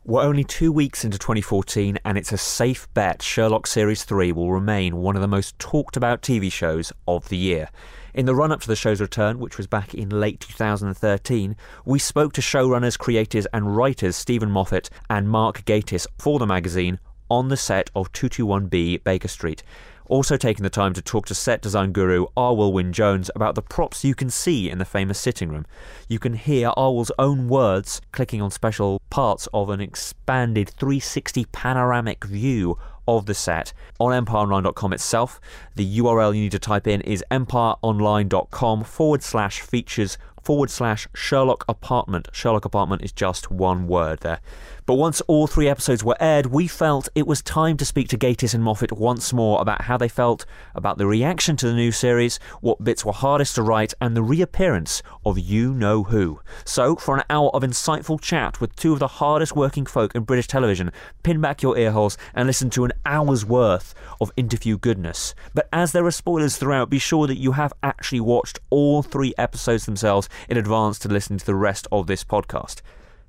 We're only 2 weeks into 2014, and it's a safe bet Sherlock Series 3 will remain one of the most talked about TV shows of the year. In the run-up to the show's return, which was back in late 2013, we spoke to showrunners, creators and writers Stephen Moffat and Mark Gatiss for the magazine on the set of 221B Baker Street. Also taking the time to talk to set design guru Arwell Wynne-Jones about the props you can see in the famous sitting room. You can hear Arwell's own words clicking on special parts of an expanded 360 panoramic view of the set on empireonline.com itself. The URL you need to type in is empireonline.com/features/Sherlock Apartment. Sherlock Apartment is just one word there. But once all 3 episodes were aired, we felt it was time to speak to Gatiss and Moffat once more about how they felt about the reaction to the new series, what bits were hardest to write, and the reappearance of you-know-who. So, for an hour of insightful chat with 2 of the hardest working folk in British television, pin back your earholes and listen to an hour's worth of interview goodness. But as there are spoilers throughout, be sure that you have actually watched all 3 episodes themselves in advance to listen to the rest of this podcast.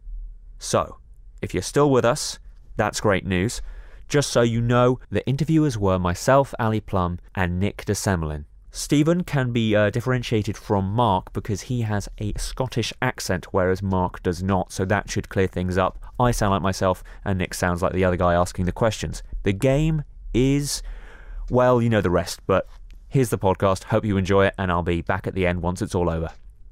So, if you're still with us, that's great news. Just so you know, the interviewers were myself, Ali Plum, and Nick de Semlin. Stephen can be differentiated from Mark because he has a Scottish accent, whereas Mark does not, so that should clear things up. I sound like myself, and Nick sounds like the other guy asking the questions. The game is, well, you know the rest, but here's the podcast. Hope you enjoy it, and I'll be back at the end once it's all over.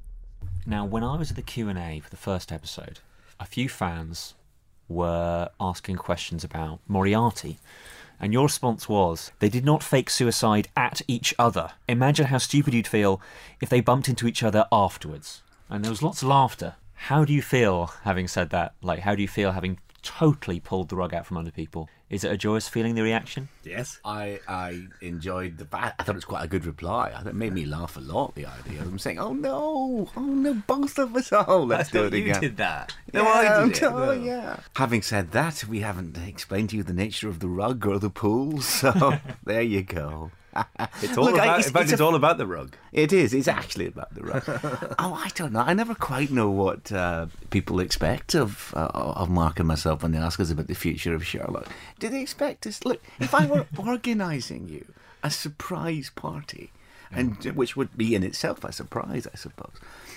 Now, when I was at the Q&A for the first episode, a few fans were asking questions about Moriarty, and your response was they did not fake suicide at each other. Imagine how stupid you'd feel if they bumped into each other afterwards. And there was lots of laughter. How do you feel having said that? Like, how do you feel having totally pulled the rug out from under people? Is it a joyous feeling, the reaction? Yes. I enjoyed the fact. I thought it was quite a good reply. It made me laugh a lot, the idea of them saying, oh no, both of us. Oh, let's do it again. You did that. No, I did it. Oh, yeah. Having said that, we haven't explained to you the nature of the rug or the pool, so there you go. It's all it's all about the rug. It is. It's actually about the rug. Oh, I don't know. I never quite know what people expect of Mark and myself when they ask us about the future of Sherlock. Do they expect us? Look, if I were organising you a surprise party, and which would be in itself a surprise, I suppose,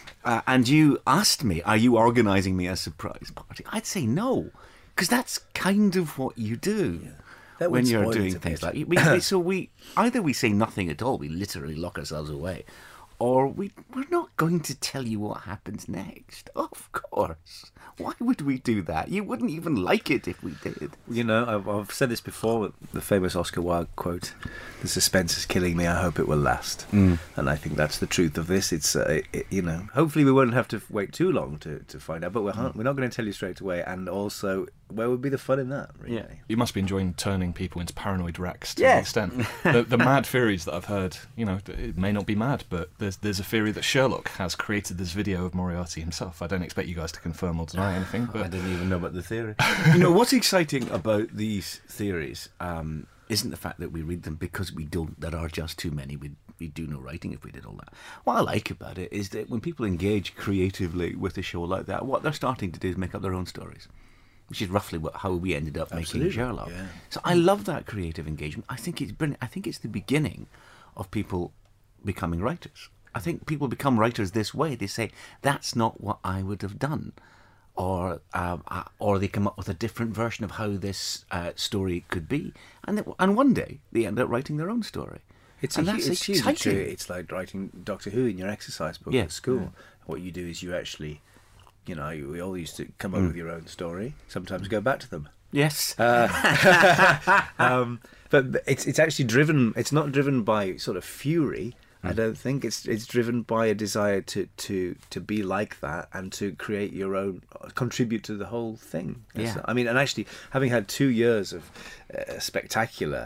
and you asked me, "Are you organising me a surprise party?" I'd say no, because that's kind of what you do. Yeah. When you're doing things like so we either we say nothing at all, we literally lock ourselves away, or we're not going to tell you what happens next. Of course. Why would we do that? You wouldn't even like it if we did. You know, I've said this before, the famous Oscar Wilde quote, "The suspense is killing me, I hope it will last." And I think that's the truth of this. It's, hopefully we won't have to wait too long to find out, but we're not going to tell you straight away, and also, where would be the fun in that, really? Yeah. You must be enjoying turning people into paranoid wrecks to an extent. The mad theories that I've heard, it may not be mad, but there's a theory that Sherlock has created this video of Moriarty himself. I don't expect you guys to confirm or deny anything, but I didn't even know about the theory. What's exciting about these theories isn't the fact that we read them because there are just too many. We'd do no writing if we did all that. What I like about it is that when people engage creatively with a show like that, what they're starting to do is make up their own stories, which is roughly how we ended up making Sherlock. Yeah. So I love that creative engagement. I think it's brilliant. I think it's the beginning of people becoming writers. I think people become writers this way. They say, that's not what I would have done. Or they come up with a different version of how this story could be. And one day, they end up writing their own story. It's exciting. It's like writing Doctor Who in your exercise book at school. Yeah. What you do is you actually, we all used to come up with your own story, sometimes go back to them. Yes. But it's actually driven, it's not driven by sort of fury. I don't think it's driven by a desire to be like that and to create your own, contribute to the whole thing. Yeah. I mean, and actually, having had 2 years of spectacular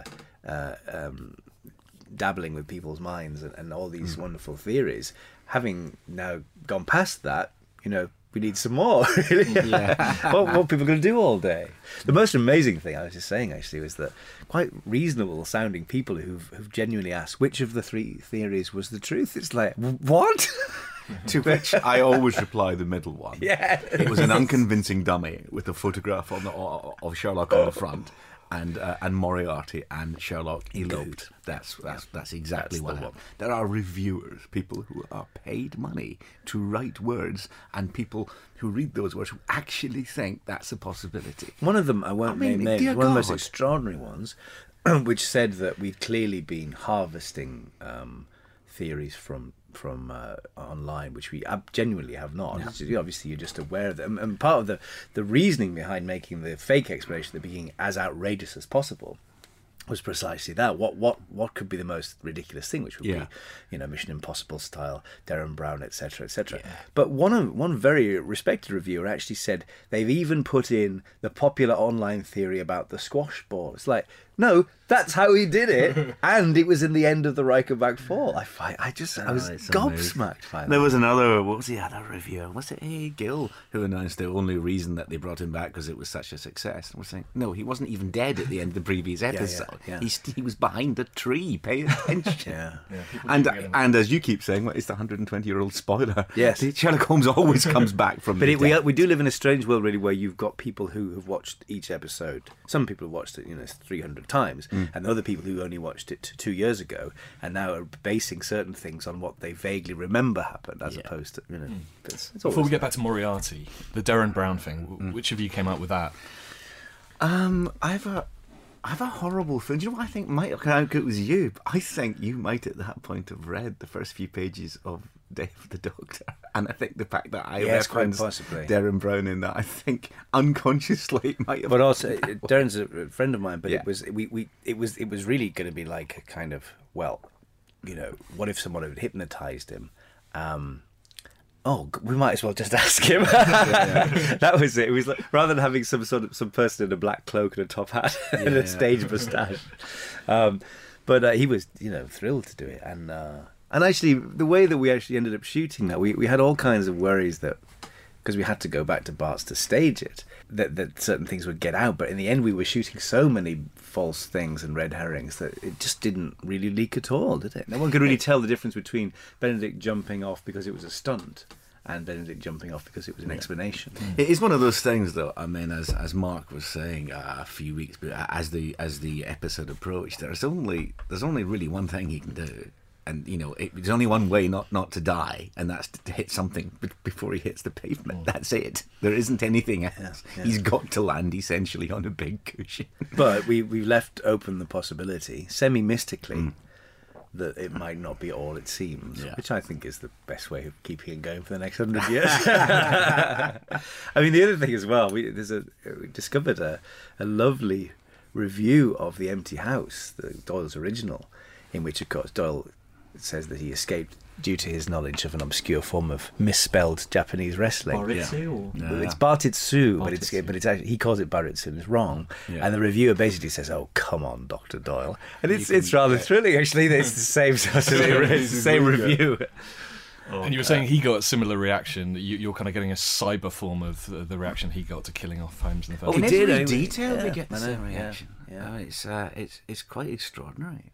dabbling with people's minds and all these wonderful theories, having now gone past that, we need some more. Really. Yeah. what are people going to do all day? The most amazing thing I was just saying actually was that quite reasonable sounding people who've genuinely asked which of the 3 theories was the truth. It's like, what? To which I always reply the middle one. Yeah. It was an unconvincing dummy with a photograph of Sherlock on the front. And Moriarty and Sherlock eloped. That's exactly what happened. There are reviewers, people who are paid money to write words, and people who read those words who actually think that's a possibility. One of them, I won't name names, dear one of the most God. extraordinary ones, which said that we'd clearly been harvesting theories from online, which we genuinely have not. Yeah. Obviously, you're just aware of them. And part of the reasoning behind making the fake explanation at the beginning as outrageous as possible was precisely that. What could be the most ridiculous thing, which would be, Mission Impossible style, Darren Brown, etc., etc. Yeah. But one very respected reviewer actually said they've even put in the popular online theory about the squash ball. It's like, no, that's how he did it, and it was in the end of the Reichenbach fall. I was gobsmacked by that. There was another, what was the other reviewer? Was it A. Gill who announced the only reason that they brought him back because it was such a success? And we're saying, no, he wasn't even dead at the end of the previous episode. Yeah. He was behind a tree. Pay attention. Yeah. And as you keep saying, it's the 120-year-old spoiler. Yes. Sherlock Holmes always comes back from But the dead. we do live in a strange world, really, where you've got people who have watched each episode. Some people have watched it, 300 times, and other people who only watched it 2 years ago and now are basing certain things on what they vaguely remember happened, as opposed to, it's Before we get back to Moriarty, the Darren Brown thing, which of you came up with that? I have a horrible feeling. Do you know what I think might have come out? It was you. But I think you might at that point have read the first few pages of Day of the Doctor. And I think the fact that I referenced Darren Brown in that, I think unconsciously it might have. But also, Darren's a friend of mine. But it was really going to be like a kind of, well, what if someone had hypnotized him? We might as well just ask him. That was it. It was like, rather than having some person in a black cloak and a top hat and a stage moustache. But he was, thrilled to do it. And actually, the way that we actually ended up shooting that, we had all kinds of worries that, because we had to go back to Bart's to stage it, that certain things would get out. But in the end, we were shooting so many false things and red herrings that it just didn't really leak at all, did it? No one could really tell the difference between Benedict jumping off because it was a stunt and Benedict jumping off because it was an explanation. It is one of those things, though. I mean, as Mark was saying a few weeks, but as the episode approached, there's only really one thing he can do. And, there's only one way not to die, and that's to hit something before he hits the pavement. That's it. There isn't anything else. Yeah. He's got to land, essentially, on a big cushion. But we left open the possibility, semi-mystically, that it might not be all it seems, which I think is the best way of keeping it going for the next 100 years. I mean, the other thing as well, we discovered a lovely review of The Empty House, Doyle's original, in which, of course, Doyle says that he escaped due to his knowledge of an obscure form of misspelled Japanese wrestling. Baritsu? Well, it's Baritsu, but it's actually, he calls it Baritsu and it's wrong. And the reviewer basically says, "Oh, come on, Dr. Doyle." And it's rather thrilling, actually. It's the same sort of it's the same review. And you were saying he got a similar reaction. You're kind of getting a cyber form of the reaction he got to killing off Holmes in the first. In did, every detail we get the same reaction. Yeah. It's quite extraordinary.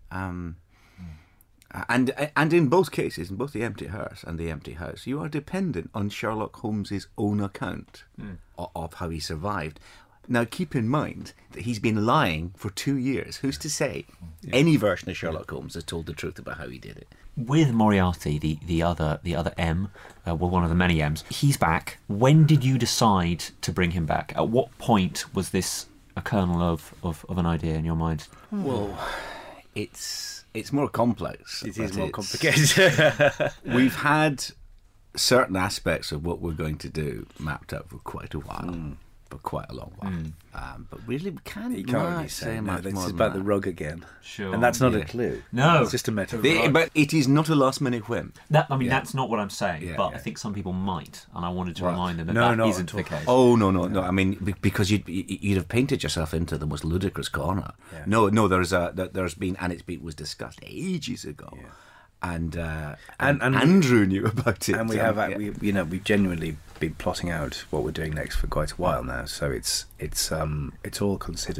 And in both cases, in both The Empty Hearse and The Empty House, you are dependent on Sherlock Holmes's own account of how he survived. Now, keep in mind that he's been lying for 2 years. Who's to say any version of Sherlock Holmes has told the truth about how he did it? With Moriarty, the other M, one of the many M's, he's back. When did you decide to bring him back? At what point was this a kernel of an idea in your mind? Well, it's more complex. It is more complicated. We've had certain aspects of what we're going to do mapped out for quite a while, for quite a long while. But really, we can't really say no, much this more is than about that. the rug again. Sure. And that's not a clue. No. It's just a metaphor. But it is not a last-minute whim. That's not what I'm saying, but I think some people might, and I wanted to remind them that isn't the case. Oh, no. I mean, because you'd have painted yourself into the most ludicrous corner. Yeah. No, there's been, and it was discussed ages ago. Yeah. And Andrew knew about it, and we've genuinely been plotting out what we're doing next for quite a while now. So it's all considered.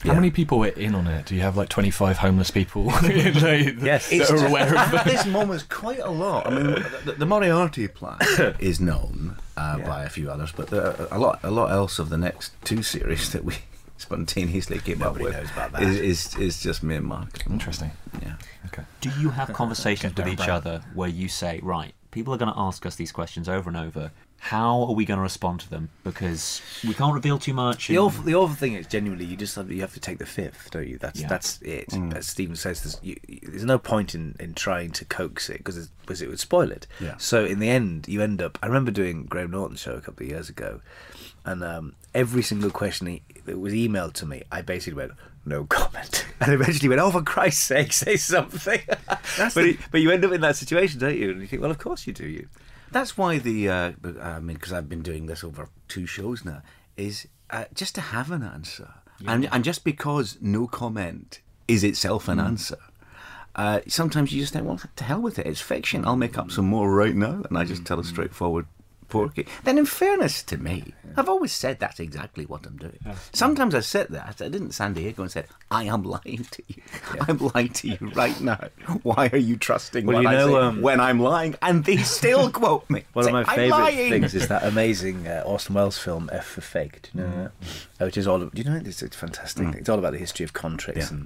How many people were in on it? Do you have like 25 homeless people Yes. that are aware of At that? this moment, quite a lot. I mean, the Moriarty plan is known by a few others, but a lot else of the next 2 series that we spontaneously came up Nobody with knows about that. is just me and Mark. Interesting. Yeah. Okay. Do you have conversations with Get each down other where you say, right, people are going to ask us these questions over and over. How are we going to respond to them? Because we can't reveal too much. The awful thing is, genuinely, you have to take the fifth, don't you? That's it. As Stephen says, there's no point in trying to coax it because it would spoil it. Yeah. So in the end, you end up. I remember doing Graham Norton's show a couple of years ago, and every single question that was emailed to me, I basically went, no comment, and eventually went, oh, for Christ's sake, say something. But you end up in that situation, don't you? And you think, well, of course you do. That's why because I've been doing this over 2 shows now, is just to have an answer. And just because no comment is itself an answer, sometimes you just think, well, to hell with it, it's fiction. I'll make up some more right now, and I just tell a straightforward porky. Then in fairness to me, I've always said that's exactly what I'm doing. Sometimes I said that. I didn't San Diego and said, I am lying to you. I'm lying to you right now. Why are you trusting Well, what you I know, say when I'm lying? And they still quote me. One of Say, my "I'm favourite lying." things is that amazing Orson Welles film F for Fake. Do you know that? Which is all. Do you know it? It's fantastic. It's all about the history of contricts and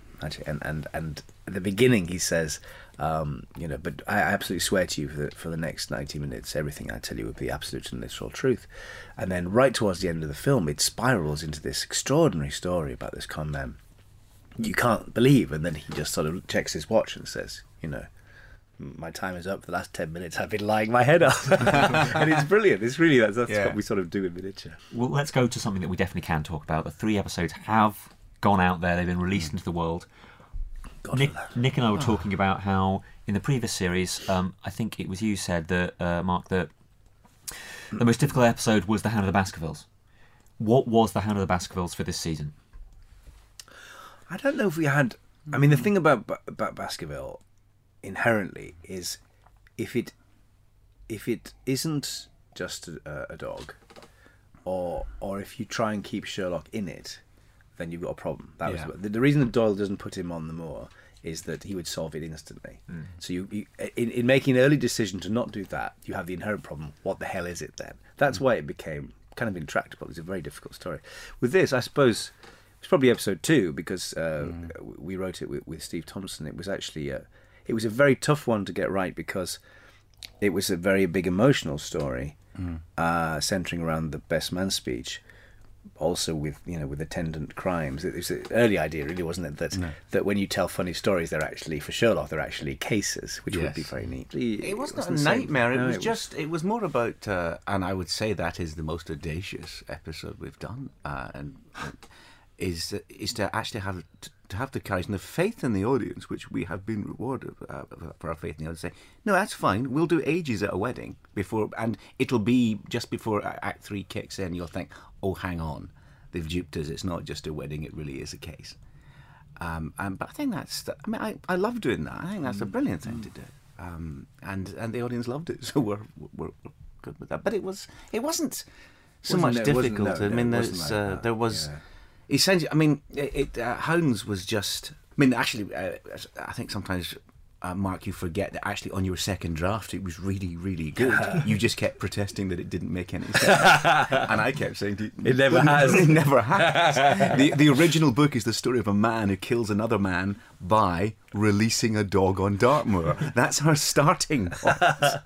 at the beginning he says, but I absolutely swear to you for the next 90 minutes, everything I tell you will be absolute and literal truth. And then right towards the end of the film, it spirals into this extraordinary story about this con man you can't believe, and then he just sort of checks his watch and says, my time is up. For the last 10 minutes I've been lying my head off. And it's brilliant. It's really that's what we sort of do in miniature. Well, let's go to something that we definitely can talk about. The 3 episodes have gone out there. They've been released into the world. Nick and I were talking about how in the previous series, I think it was you said that, Mark, that the most difficult episode was The Hound of the Baskervilles. What was The Hound of the Baskervilles for this season? I don't know if we had. I mean, the thing about Baskerville inherently is if it isn't just a dog, or if you try and keep Sherlock in it, then you've got a problem. That was the reason that Doyle doesn't put him on the moor is that he would solve it instantly. So you in making an early decision to not do that, you have the inherent problem. What the hell is it then? That's why it became kind of intractable. It's a very difficult story. With this, I suppose it's probably episode 2 because we wrote it with Steve Thompson. It was actually it was a very tough one to get right because it was a very big emotional story centering around the best man speech. Also with attendant crimes. It was an early idea, really, wasn't it? That when you tell funny stories, they're actually for Sherlock. They're actually cases, which would be very neat. It wasn't a nightmare. It was more about, and I would say that is the most audacious episode we've done, is to actually have the courage and the faith in the audience, which we have been rewarded for our faith in the audience. Say, no, that's fine. We'll do ages at a wedding before, and it'll be just before Act 3 kicks in. You'll think, oh, hang on, they've duped us. It's not just a wedding; it really is a case. But I think I love doing that. I think that's a brilliant thing to do. And the audience loved it, so we're good with that. But it wasn't so much difficult. There was. Essentially, I mean, Hounds was just. I mean, actually, I think sometimes, Mark, you forget that actually on your second draft it was really, really good. You just kept protesting that it didn't make any sense, and I kept saying it never has. It never has. The original book is the story of a man who kills another man by releasing a dog on Dartmoor. That's our starting point.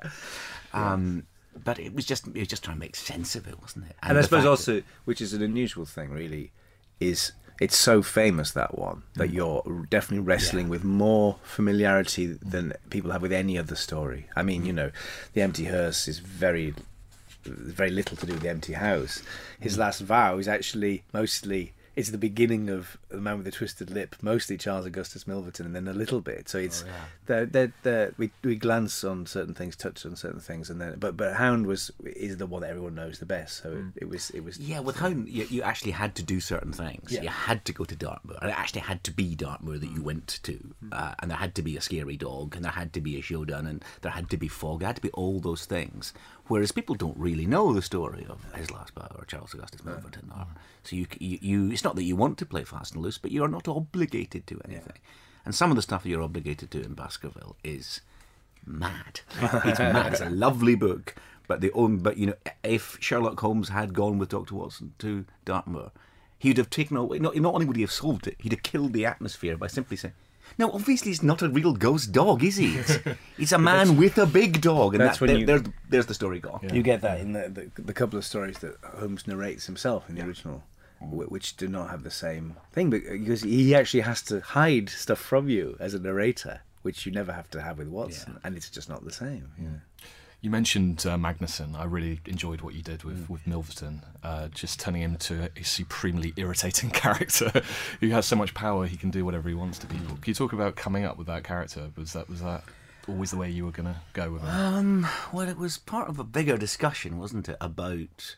But it was just trying to make sense of it, wasn't it? And I suppose also, which is an unusual thing, really, is it's so famous, that one, that you're definitely wrestling with more familiarity than people have with any other story. I mean, The Empty Hearse is very little to do with The Empty House. His Last Vow is actually mostly. It's the beginning of The Man with the Twisted Lip, mostly Charles Augustus Milverton, and then a little bit. So it's we glance on certain things, touch on certain things, and then but Hound is the one that everyone knows the best. So it was with Hound you actually had to do certain things. You had to go to Dartmoor, and it actually had to be Dartmoor that you went to, and there had to be a scary dog, and there had to be a showdown, and there had to be fog. There had to be all those things. Whereas people don't really know the story of His Last Vow or Charles Augustus Milverton, so you it's not that you want to play fast and loose, but you're not obligated to anything. And some of the stuff you're obligated to in Baskerville is mad. It's mad. It's a lovely book, but if Sherlock Holmes had gone with Dr. Watson to Dartmoor, he'd have taken away. Not only would he have solved it, he'd have killed the atmosphere by simply saying, "No, obviously he's not a real ghost dog, is he? He's a man with a big dog." And there's the story gone. You get that in the couple of stories that Holmes narrates himself in the original, which do not have the same thing, because he actually has to hide stuff from you as a narrator, which you never have to have with Watson, and it's just not the same. You mentioned Magnuson. I really enjoyed what you did with Milverton, just turning him to a supremely irritating character who has so much power he can do whatever he wants to people. Can you talk about coming up with that character? Was that always the way you were going to go with it? Well, it was part of a bigger discussion, wasn't it, about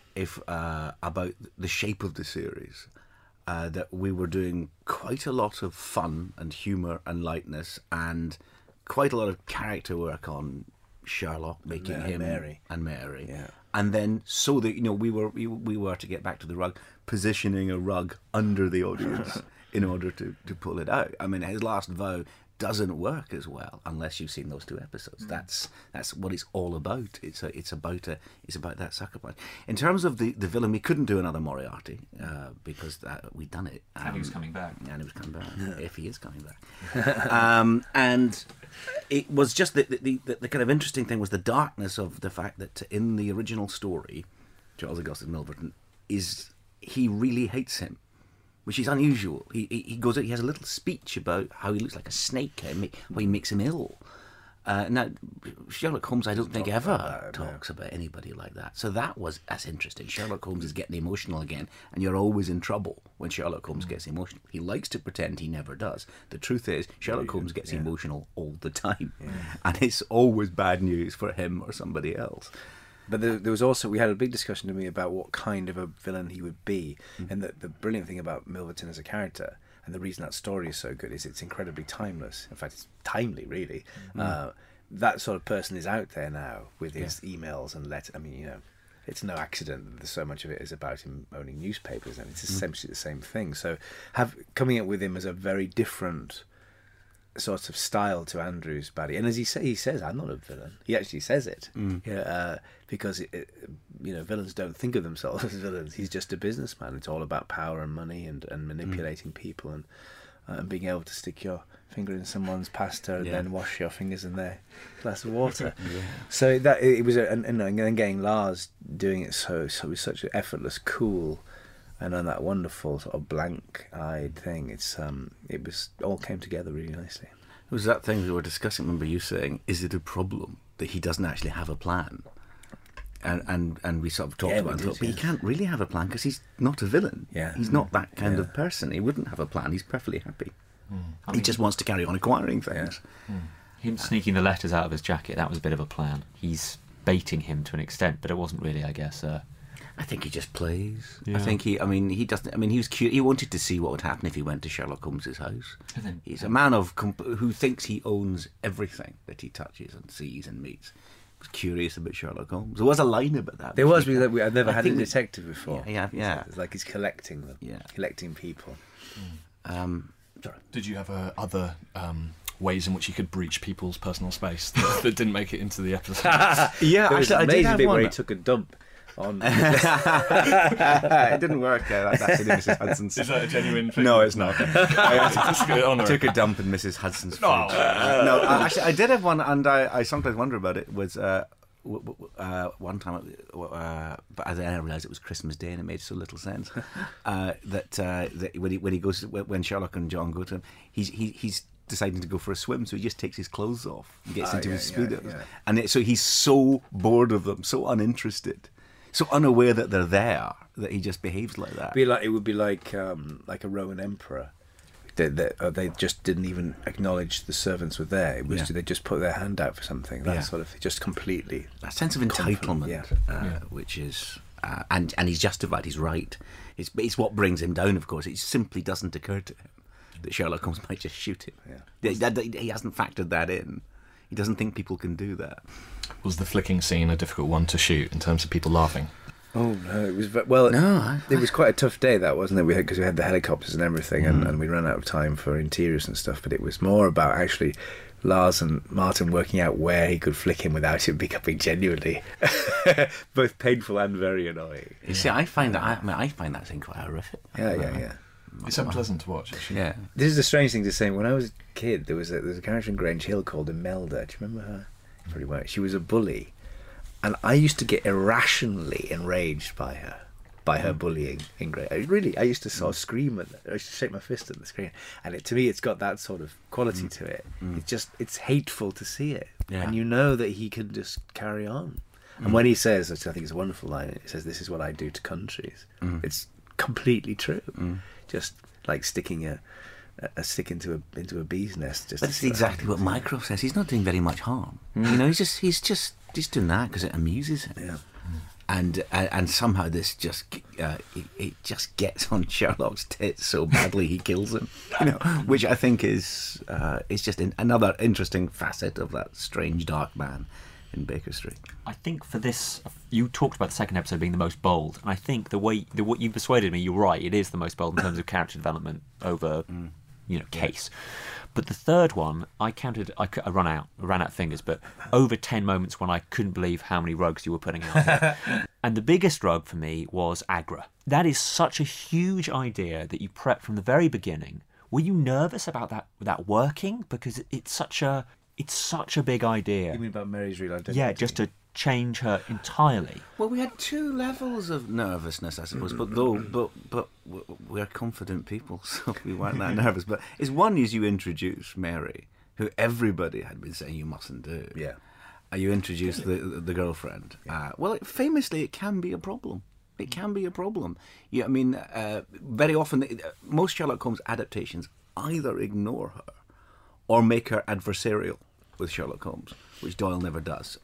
the shape of the series. That we were doing quite a lot of fun and humour and lightness, and quite a lot of character work on Sherlock, making him Mary. And then so that we were to get back to the rug, positioning a rug under the audience in order to pull it out. I mean, his last vow doesn't work as well unless you've seen those 2 episodes. That's what it's all about. It's about that sucker punch. In terms of the villain, we couldn't do another Moriarty because we'd done it. And he was coming back. If he is coming back. And it was just the kind of interesting thing was the darkness of the fact that in the original story, Charles Augustus Milverton he really hates him, which is unusual. He goes out, he has a little speech about how he looks like a snake, how he makes him ill. Now, Sherlock Holmes, I don't think ever talks about anybody like that. So that's interesting. Sherlock Holmes is getting emotional again, and you're always in trouble when Sherlock Holmes gets emotional. He likes to pretend he never does. The truth is, Sherlock Holmes gets emotional all the time, and it's always bad news for him or somebody else. But there was also, we had a big discussion to me about what kind of a villain he would be, and the brilliant thing about Milverton as a character, and the reason that story is so good, is it's incredibly timeless. In fact, it's timely, really. That sort of person is out there now with his emails and letters. I mean, it's no accident that there's so much of it is about him owning newspapers, and it's essentially the same thing. So coming up with him as a very different sort of style to Andrew's baddie, and as he says, "I'm not a villain." He actually says it, because villains don't think of themselves as villains. He's just a businessman. It's all about power and money and manipulating people and being able to stick your finger in someone's pasta and then wash your fingers in their glass of water. So that it was, and then getting Lars doing it so with such an effortless, cool, and on that wonderful sort of blank-eyed thing, it was all came together really nicely. It was that thing we were discussing. Remember you saying, "Is it a problem that he doesn't actually have a plan?" And we sort of talked about it. But he can't really have a plan because he's not a villain. He's not that kind of person. He wouldn't have a plan. He's perfectly happy. He just wants to carry on acquiring things. Him sneaking the letters out of his jacket, that was a bit of a plan. He's baiting him to an extent, but it wasn't really, I guess. I think he just plays. I think he doesn't. I mean, he was cute. He wanted to see what would happen if he went to Sherlock Holmes's house. He's a man who thinks he owns everything that he touches and sees and meets. Was curious about Sherlock Holmes. There was a line about that. There was. I've never had a detective before. Yeah. It's like he's collecting them. Collecting people. Sorry. Did you have other ways in which you could breach people's personal space that didn't make it into the episode? Actually, I did have bit one. where he took a dump on. It didn't work. That's actually Mrs. Hudson's. Is that a genuine thing? No, it's not. I took a dump in Mrs. Hudson's fridge. No, actually, I did have one, and I sometimes wonder about it. Was one time, but then I realised it was Christmas Day, and it made so little sense. That when Sherlock and John go to him, he's deciding to go for a swim, so he just takes his clothes off and gets into his Speedos, and so he's so bored of them, so uninterested, so unaware that they're there, that he just behaves like that. It would be like a Roman emperor. They just didn't even acknowledge the servants were there. It was they just put their hand out for something. That sort of just completely that sense of entitlement, which is and he's justified. He's right. It's what brings him down. Of course, it simply doesn't occur to him that Sherlock Holmes might just shoot him. He hasn't factored that in. He doesn't think people can do that. Was the flicking scene a difficult one to shoot in terms of people laughing? Oh no, it was well. No, it was quite a tough day, that wasn't it? Because we had the helicopters and everything, and we ran out of time for interiors and stuff. But it was more about actually Lars and Martin working out where he could flick him without it becoming genuinely both painful and very annoying. You see, I find that I find that thing quite horrific. Yeah. It's unpleasant to watch, actually. Yeah. This is a strange thing to say. When I was a kid, there was a character in Grange Hill called Imelda. Do you remember her? Pretty well. She was a bully, and I used to get irrationally enraged by her bullying in Grange. I used to sort of scream at her. I used to shake my fist at the screen, and to me, it's got that sort of quality to it. It's hateful to see it, and you know that he can just carry on. And when he says, which I think is a wonderful line, he says, "This is what I do to countries." It's completely true. Just like sticking a stick into a bee's nest. Just That's exactly what Mycroft says. He's not doing very much harm. You know, he's just doing that because it amuses him. Yeah. And somehow this just it just gets on Sherlock's tits so badly he kills him. You know, which I think is just another interesting facet of that strange dark man in Baker Street. I think for this, you talked about the second episode being the most bold, and I think what you persuaded me, you're right, it is the most bold in terms of character development over, case. But the third one, I ran out of fingers, but over 10 moments when I couldn't believe how many rugs you were putting out there. And the biggest rug for me was Agra. That is such a huge idea that you prepped from the very beginning. Were you nervous about that working? Because it's such a big idea. You mean about Mary's real identity? Yeah, just to change her entirely. Well, we had two levels of nervousness, I suppose, but we're confident people, so we weren't that nervous. But one is you introduce Mary, who everybody had been saying you mustn't do. Yeah. You introduce the girlfriend. Yeah. Famously, it can be a problem. It can be a problem. Yeah, I mean, very often, most Sherlock Holmes adaptations either ignore her or make her adversarial with Sherlock Holmes, which Doyle never does.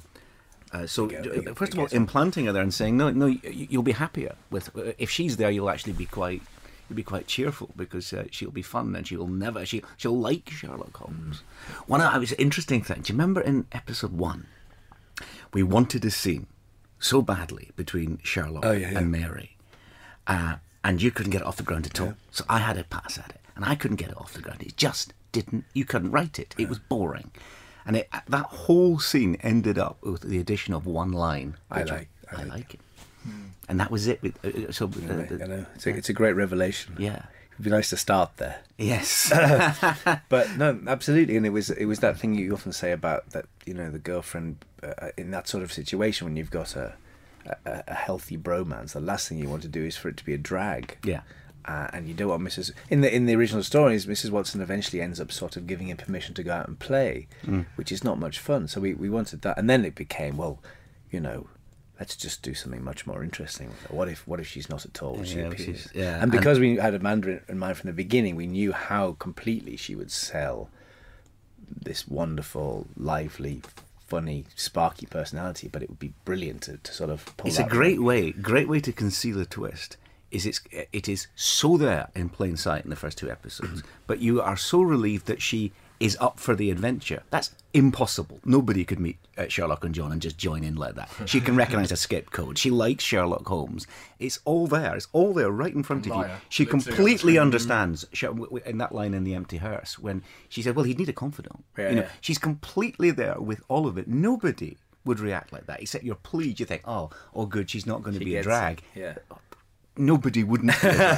First of all, implanting her there and saying, no, you'll be happier with if she's there. You'll actually be quite cheerful because she'll be fun and she'll like Sherlock Holmes. One of the interesting things. Do you remember in episode 1, we wanted a scene so badly between Sherlock and Mary, and you couldn't get it off the ground at all. Yeah. So I had a pass at it, and I couldn't get it off the ground. It just didn't. You couldn't write it. It was boring. And that whole scene ended up with the addition of one line. I like it. And that was it. I know. It's a great revelation. Yeah. It'd be nice to start there. Yes. But no, absolutely. And it was that thing you often say about that, the girlfriend in that sort of situation when you've got a healthy bromance, the last thing you want to do is for it to be a drag. Yeah. And you don't want Mrs. In the original stories, Mrs. Watson eventually ends up sort of giving him permission to go out and play, which is not much fun. So we wanted that, and then it became, well, let's just do something much more interesting with her. What if she's not at all? She appears. Yeah. And because we had Amanda in mind from the beginning, we knew how completely she would sell this wonderful, lively, funny, sparky personality. But it would be brilliant to sort of pull. It's a great way to conceal a twist. It is so there in plain sight in the first 2 episodes, but you are so relieved that she is up for the adventure. That's impossible. Nobody could meet Sherlock and John and just join in like that. She can recognise a skip code. She likes Sherlock Holmes. It's all there. It's all there right in front of you. She completely understands, in that line in The Empty Hearse, when she said, well, he'd need a confidant. She's completely there with all of it. Nobody would react like that, except you're pleased. You think, oh good, she's not going to be a drag. Yeah. Nobody wouldn't.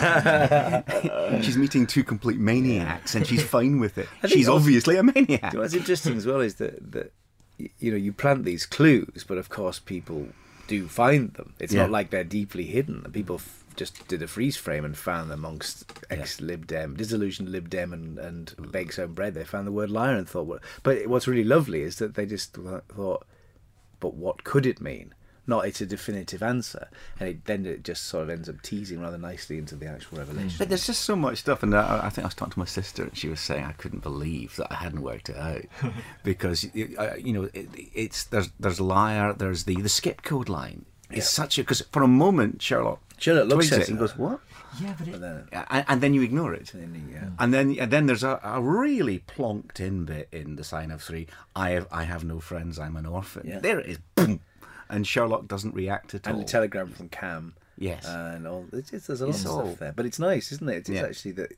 She's meeting 2 complete maniacs, and she's fine with it. She's obviously a maniac. What's interesting as well is that you plant these clues, but of course people do find them. It's not like they're deeply hidden. People just did a freeze frame and found them amongst ex-Lib Dem, disillusioned Lib Dem and Beg's Own Bread. They found the word liar and thought, but what's really lovely is that they just thought, but what could it mean? Not it's a definitive answer, and then it just sort of ends up teasing rather nicely into the actual revelation. But there's just so much stuff, and I think I was talking to my sister, and she was saying I couldn't believe that I hadn't worked it out because there's liar, there's the skip code line. It's such a because for a moment Sherlock looks at it and goes what? Yeah, but and then you ignore it, and then there's a really plonked in bit in The Sign of 3. I have no friends. I'm an orphan. Yeah. There it is. Boom. and Sherlock doesn't react at all. And the telegram from Cam. Yes. And all. There's a lot of stuff there. But it's nice, isn't it? It's actually that,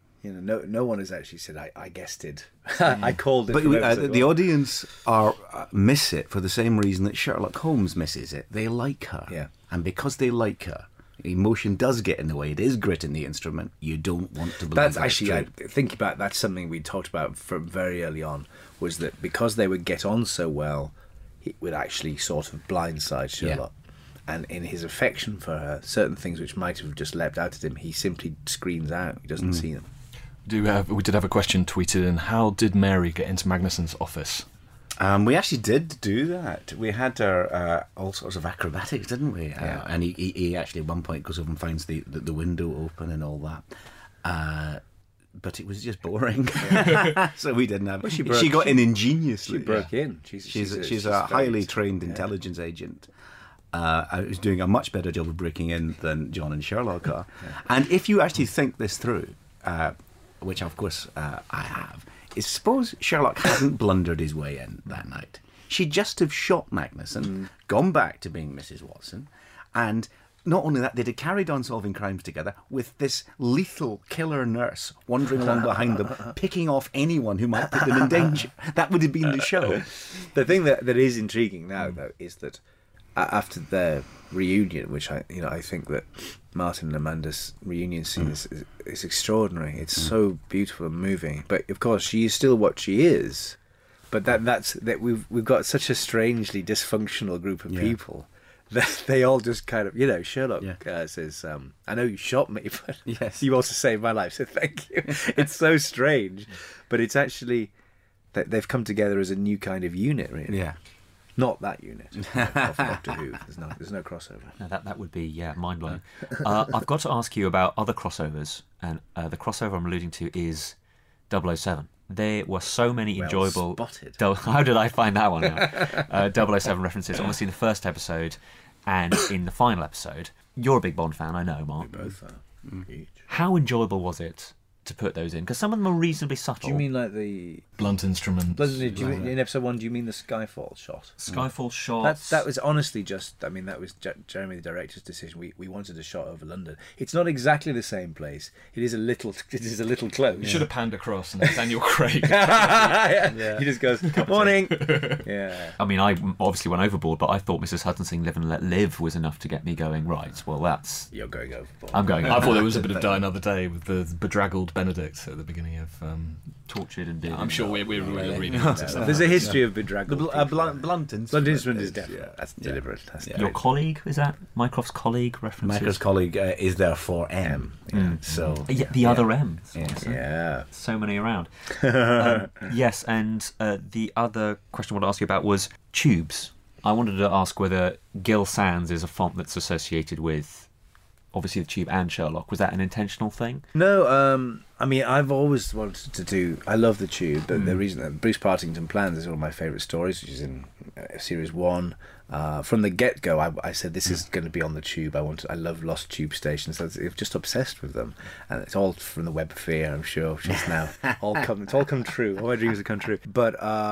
no one has actually said, I guessed it. I called it. But the audience are miss it for the same reason that Sherlock Holmes misses it. They like her. Yeah. And because they like her, emotion does get in the way. It is grit in the instrument. You don't want to believe that's actually, true. I think about that's something we talked about from very early on, was that because they would get on so well, it would actually sort of blindside Sherlock. And in his affection for her, certain things which might have just leapt out at him, he simply screens out. He doesn't see them. We did have a question tweeted in. How did Mary get into Magnuson's office? We actually did do that. We had our all sorts of acrobatics, didn't we? And he actually at one point goes over and finds the window open and all that. But it was just boring, so we didn't have. Well, she got in ingeniously. She broke in. She's a highly trained intelligence agent. Who's doing a much better job of breaking in than John and Sherlock are. And if you actually think this through, which of course I have, is suppose Sherlock hadn't blundered his way in that night. She'd just have shot Magnuson, gone back to being Mrs. Watson, and not only that, they'd have carried on solving crimes together with this lethal killer nurse wandering along behind them, picking off anyone who might put them in danger. That would have been the show. The thing that is intriguing now, though, is that after their reunion, which I think that Martin and Amanda's reunion scene is extraordinary. It's so beautiful and moving. But of course, she is still what she is. But that's we've got such a strangely dysfunctional group of people that they all just kind of, Sherlock says, "I know you shot me, but you also saved my life, so thank you." It's so strange, but it's actually that they've come together as a new kind of unit, really. Yeah. Not that unit of Doctor Who. There's no crossover. No, that would be mind blowing. I've got to ask you about other crossovers, and the crossover I'm alluding to is 007. There were so many enjoyable. Spotted. How did I find that one out? 007 references, obviously in the first episode and in the final episode. You're a big Bond fan, I know, Mark. We both are. How enjoyable was it to put those in? Because some of them are reasonably subtle. Do you mean like the blunt instruments? In episode 1, do you mean the Skyfall shot? Skyfall shots. That was honestly just. I mean, that was Jeremy, the director's decision. We wanted a shot over London. It's not exactly the same place. It is a little close. You should have panned across and Daniel Craig. He just goes, "Morning." Yeah. I mean, I obviously went overboard, but I thought Mrs. Hutton Live and Let Live was enough to get me going. Right. Well, that's. You're going overboard. I'm going. I thought there was a bit of Die Another Day with the bedraggled Benedict at the beginning of tortured and I'm sure we're reading into stuff. There's a history of bedraggled. Blunt instrument. Blunt instrument is definitely that's deliberate. That's Your colleague, is that Mycroft's colleague references? Mycroft's colleague is there for M. So the other M. Yeah. So many around. Yes, and the other question I wanted to ask you about was tubes. I wanted to ask whether Gill Sans is a font that's associated with obviously the Tube and Sherlock. Was that an intentional thing? No, I mean, I've always wanted to do. I love the Tube. The reason that Bruce Partington Plans is one of my favourite stories, which is in series 1. From the get-go, I said this is going to be on the Tube. I love lost Tube stations. I'm just obsessed with them, and it's all from the web of fear. I'm sure just now. It's all come true. All my dreams have come true. But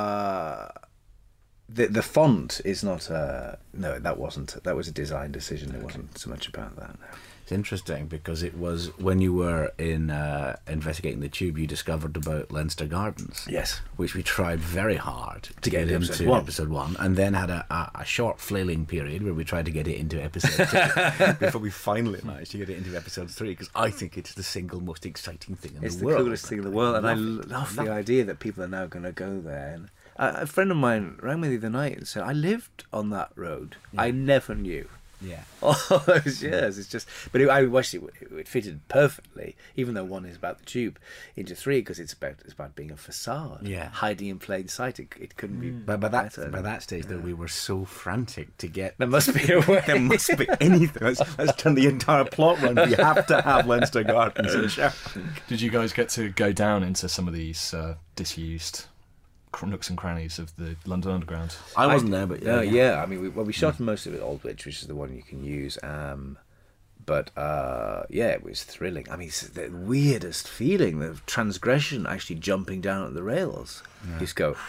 the font is not. No, that wasn't. That was a design decision. It wasn't so much about that. No. It's interesting because it was when you were in investigating the Tube, you discovered about Leinster Gardens. Yes. Which we tried very hard to get into episode 1, and then had a short flailing period where we tried to get it into episode 2 before we finally managed to get it into episode 3, because I think it's the single most exciting thing in the world. It's the coolest thing in the world, and I love the idea that people are now going to go there. And a friend of mine rang me the other night and said, I lived on that road. Yeah. I never knew. Yeah. All those years. It's just, but I watched it. It fitted perfectly, even though 1 is about the Tube, into 3 because it's about being a facade. Yeah. Hiding in plain sight. It couldn't be. But by that stage, though, we were so frantic to get. There must be a way. There must be anything. Let's turn the entire plot around. We have to have Leinster Gardens and Sherlock. Did you guys get to go down into some of these disused nooks and crannies of the London Underground? I wasn't there, but yeah. I mean, we shot most of it at Aldwych, which is the one you can use. But it was thrilling. I mean, it's the weirdest feeling, the transgression actually jumping down at the rails. Yeah. You just go.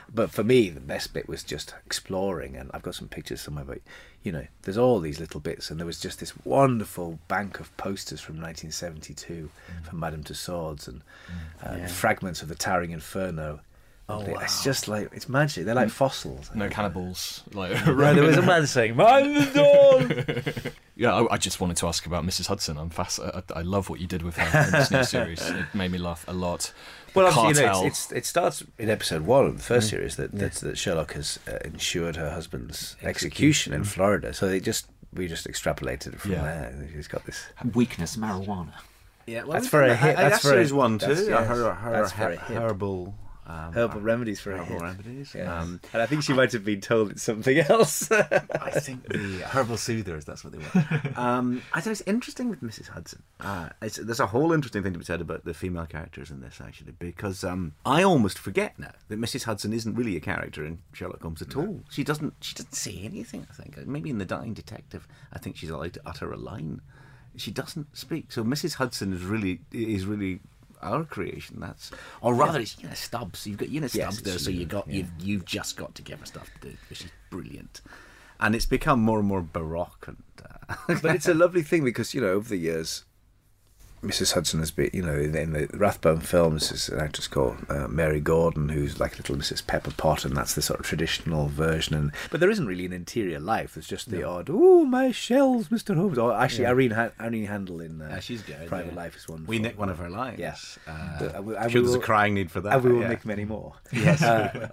But for me, the best bit was just exploring, and I've got some pictures somewhere, but there's all these little bits, and there was just this wonderful bank of posters from 1972 from Madame Tussauds, and fragments of the Towering Inferno. Oh, wow. It's just like, it's magic. They're like fossils. No cannibals. Like, Right, there was a man saying, "Mind the dog!" Yeah, I just wanted to ask about Mrs. Hudson. I love what you did with her in this new series. It made me laugh a lot. Well, obviously, it starts in episode 1 of the first series that Sherlock has ensured her husband's execution in Florida. So we just extrapolated it from there. He's got this Weakness, marijuana. Yeah, well, that's for a hit. That's for series 1 too. That's for a hit. Herbal. Herbal remedies for a herbal hit. remedies. Yeah. And I think she might have been told it's something else. I think the herbal soothers, that's what they were. I think it's interesting with Mrs. Hudson. There's a whole interesting thing to be said about the female characters in this, actually, because I almost forget now that Mrs. Hudson isn't really a character in Sherlock Holmes at all. She doesn't say anything, I think. Maybe in The Dying Detective, I think she's allowed to utter a line. She doesn't speak. So Mrs. Hudson is really our creation. Or rather, it's Stubbs. You've got Stubbs there, so you've just got to give her stuff to do, which is brilliant. And it's become more and more baroque. But it's a lovely thing because over the years, Mrs. Hudson has been, in the Rathbone films, there's an actress called Mary Gordon, who's like little Mrs. Pepper Pot, and that's the sort of traditional version. But there isn't really an interior life. There's just the odd, "Oh, my shells, Mr. Holmes." Or actually, Irene Handel in she's good. Private Life is wonderful. We nick one of her lines. Yes. There's a crying need for that. And we will nick many more. Yes.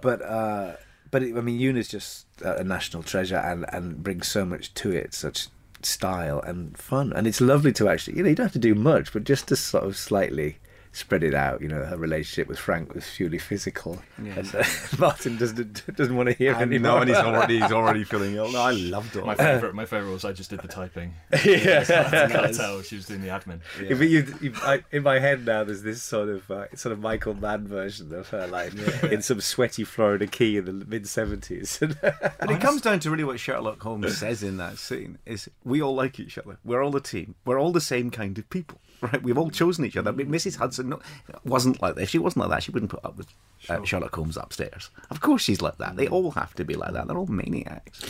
But Una's just a national treasure and brings so much to it, such style and fun, and it's lovely to actually you don't have to do much, but just to sort of slightly spread it out. Her relationship with Frank was purely physical, and Martin doesn't want to hear anymore. No, and he's already feeling ill. No, I loved it. My favourite was I just did the typing. I can't tell she was doing the admin. Yeah. In my head now, there's this sort of Michael Mann version of her life in some sweaty Florida key in the mid-70s. And it comes down to really what Sherlock Holmes says in that scene is, we all like each other. We're all a team. We're all the same kind of people. Right? We've all chosen each other. I mean, Mrs. Hudson wasn't like that. If she wasn't like that, she wouldn't put up with Sherlock Holmes upstairs. Of course she's like that. They all have to be like that. They're all maniacs.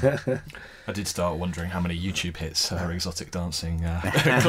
I did start wondering how many YouTube hits her exotic dancing was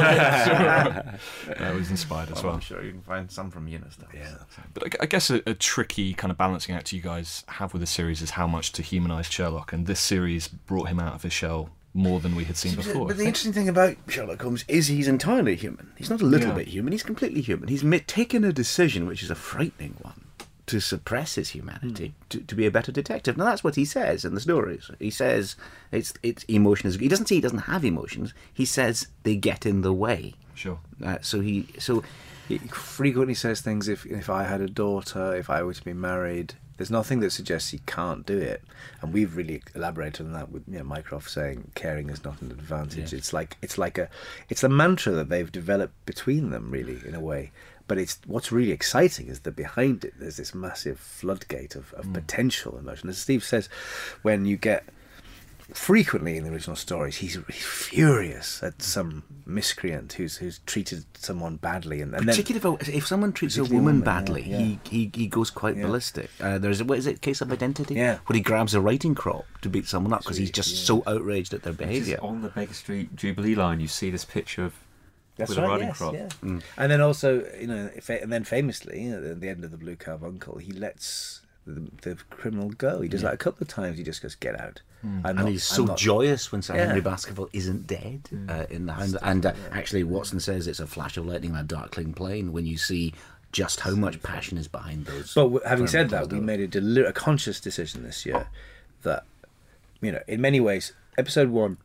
inspired as well. I'm sure you can find some from stuff. Yeah. But I guess a tricky kind of balancing act you guys have with this series is how much to humanise Sherlock, and this series brought him out of his shell more than we had seen before. But the interesting thing about Sherlock Holmes is he's entirely human. He's not a little bit human, he's completely human. He's taken a decision, which is a frightening one, to suppress his humanity, to be a better detective. Now that's what he says in the stories. He says it's emotions. He doesn't say he doesn't have emotions. He says they get in the way. Sure. He frequently says things, if I had a daughter, if I were to be married, there's nothing that suggests he can't do it. And we've really elaborated on that with Mycroft saying caring is not an advantage. Yes. It's a mantra that they've developed between them, really, in a way. But what's really exciting is that behind it there's this massive floodgate of potential emotion. As Steve says, when you get frequently in the original stories, he's furious at some miscreant who's treated someone badly, and particularly if someone treats a woman badly, he goes quite ballistic. There's what is it, Case of Identity, where he grabs a writing crop to beat someone up because he's just so outraged at their behaviour. On the Baker Street Jubilee line, you see this picture of with a riding crop. Yeah. And then also, and then famously, at the end of The Blue Carbuncle, he lets the criminal go. He does that a couple of times. He just goes, "Get out." And he's so joyous when Sir Henry Baskerville isn't dead in the Hound. And actually, Watson says it's a flash of lightning on a darkling plain when you see just how much passion is behind those. But having said that, we made a conscious decision this year that, in many ways, episode 1,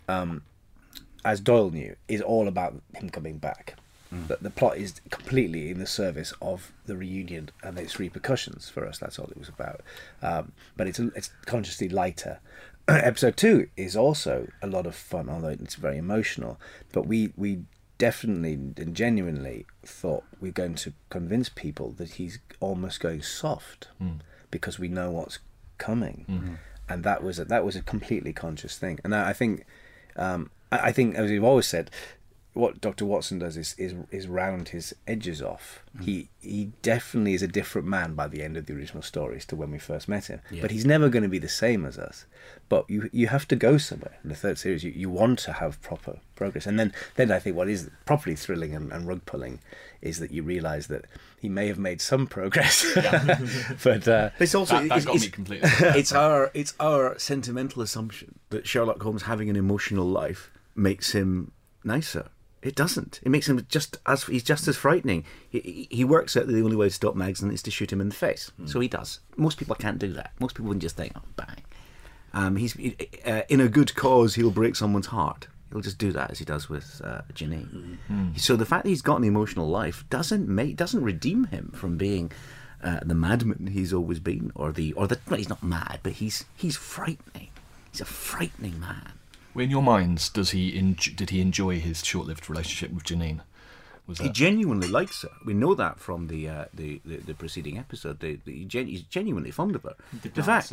as Doyle knew, is all about him coming back. But the plot is completely in the service of the reunion and its repercussions for us. That's all it was about. But it's consciously lighter. Episode 2 is also a lot of fun, although it's very emotional. But we definitely and genuinely thought we're going to convince people that he's almost going soft because we know what's coming, and that was a completely conscious thing. And I think as we've always said, what Dr. Watson does is round his edges off. He definitely is a different man by the end of the original stories to when we first met him. Yeah. But he's never going to be the same as us. But you have to go somewhere. In the third series, you want to have proper progress. And then I think what is properly thrilling and rug pulling is that you realise that he may have made some progress. But it's also that got me completely. It's our sentimental assumption that Sherlock Holmes having an emotional life makes him nicer. It doesn't. It makes him he's just as frightening. He works out that the only way to stop Magsden is to shoot him in the face. So he does. Most people can't do that. Most people wouldn't just think, oh, bang. He's in a good cause, he'll break someone's heart. He'll just do that as he does with Janine. So the fact that he's got an emotional life doesn't redeem him from being the madman he's always been, or well, he's not mad, but he's frightening. He's a frightening man. Well, in your minds, did he enjoy his short-lived relationship with Janine? He genuinely likes her. We know that from the preceding episode. He's genuinely fond of her. The fact,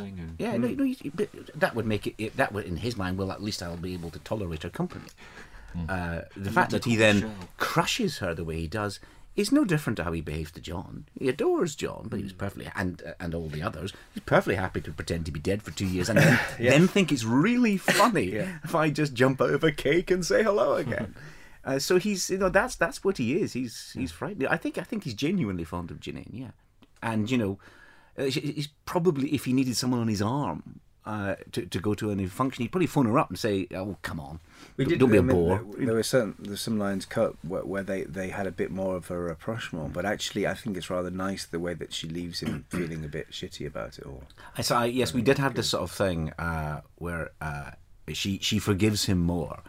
that would make it. That would, in his mind, well, at least I'll be able to tolerate her company. The fact that he then crushes her the way he does is no different to how he behaves to John. He adores John, but he was perfectly and all the others. He's perfectly happy to pretend to be dead for 2 years and then, then think it's really funny if I just jump out of a cake and say hello again. So he's, that's what he is. He's frightening. I think he's genuinely fond of Janine. Yeah, and he's probably, if he needed someone on his arm to go to a new function, he'd probably phone her up and say, "Oh, come on, don't be a bore." There were some lines cut where they had a bit more of a rapprochement, but actually, I think it's rather nice the way that she leaves him feeling a bit shitty about it all. So yes, we did have this sort of thing where she forgives him more.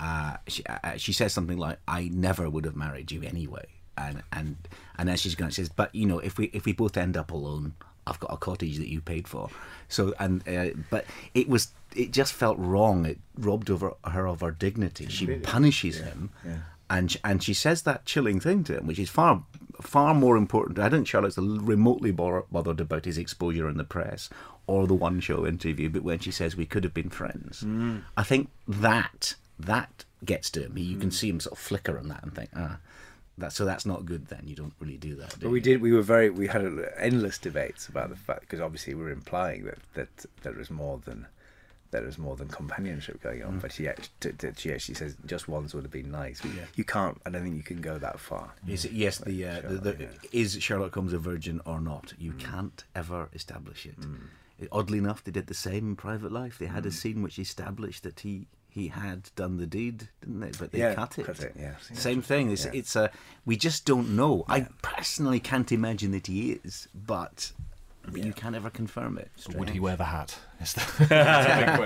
She says something like, "I never would have married you anyway," and as she's going, she says, "But if we both end up alone, I've got a cottage that you paid for." So but it just felt wrong. It robbed her of her dignity. She punishes him, and she says that chilling thing to him, which is far more important. I don't think Charlotte's remotely bothered about his exposure in the press or the One Show interview, but when she says we could have been friends, I think that gets to him. You can see him sort of flicker on that and think, that's not good. Then you don't really do that. But we had endless debates about the fact, because obviously we're implying that there is more than companionship going on. But she actually says just once would have been nice. You can't. I don't think you can go that far. Is Sherlock Holmes a virgin or not? You can't ever establish it. Oddly enough, they did the same in Private Life. They had a scene which established that he had done the deed, didn't they? But they cut it. Same thing. It's we just don't know. I personally can't imagine that he is, but you can't ever confirm it. Would he wear the hat? That's the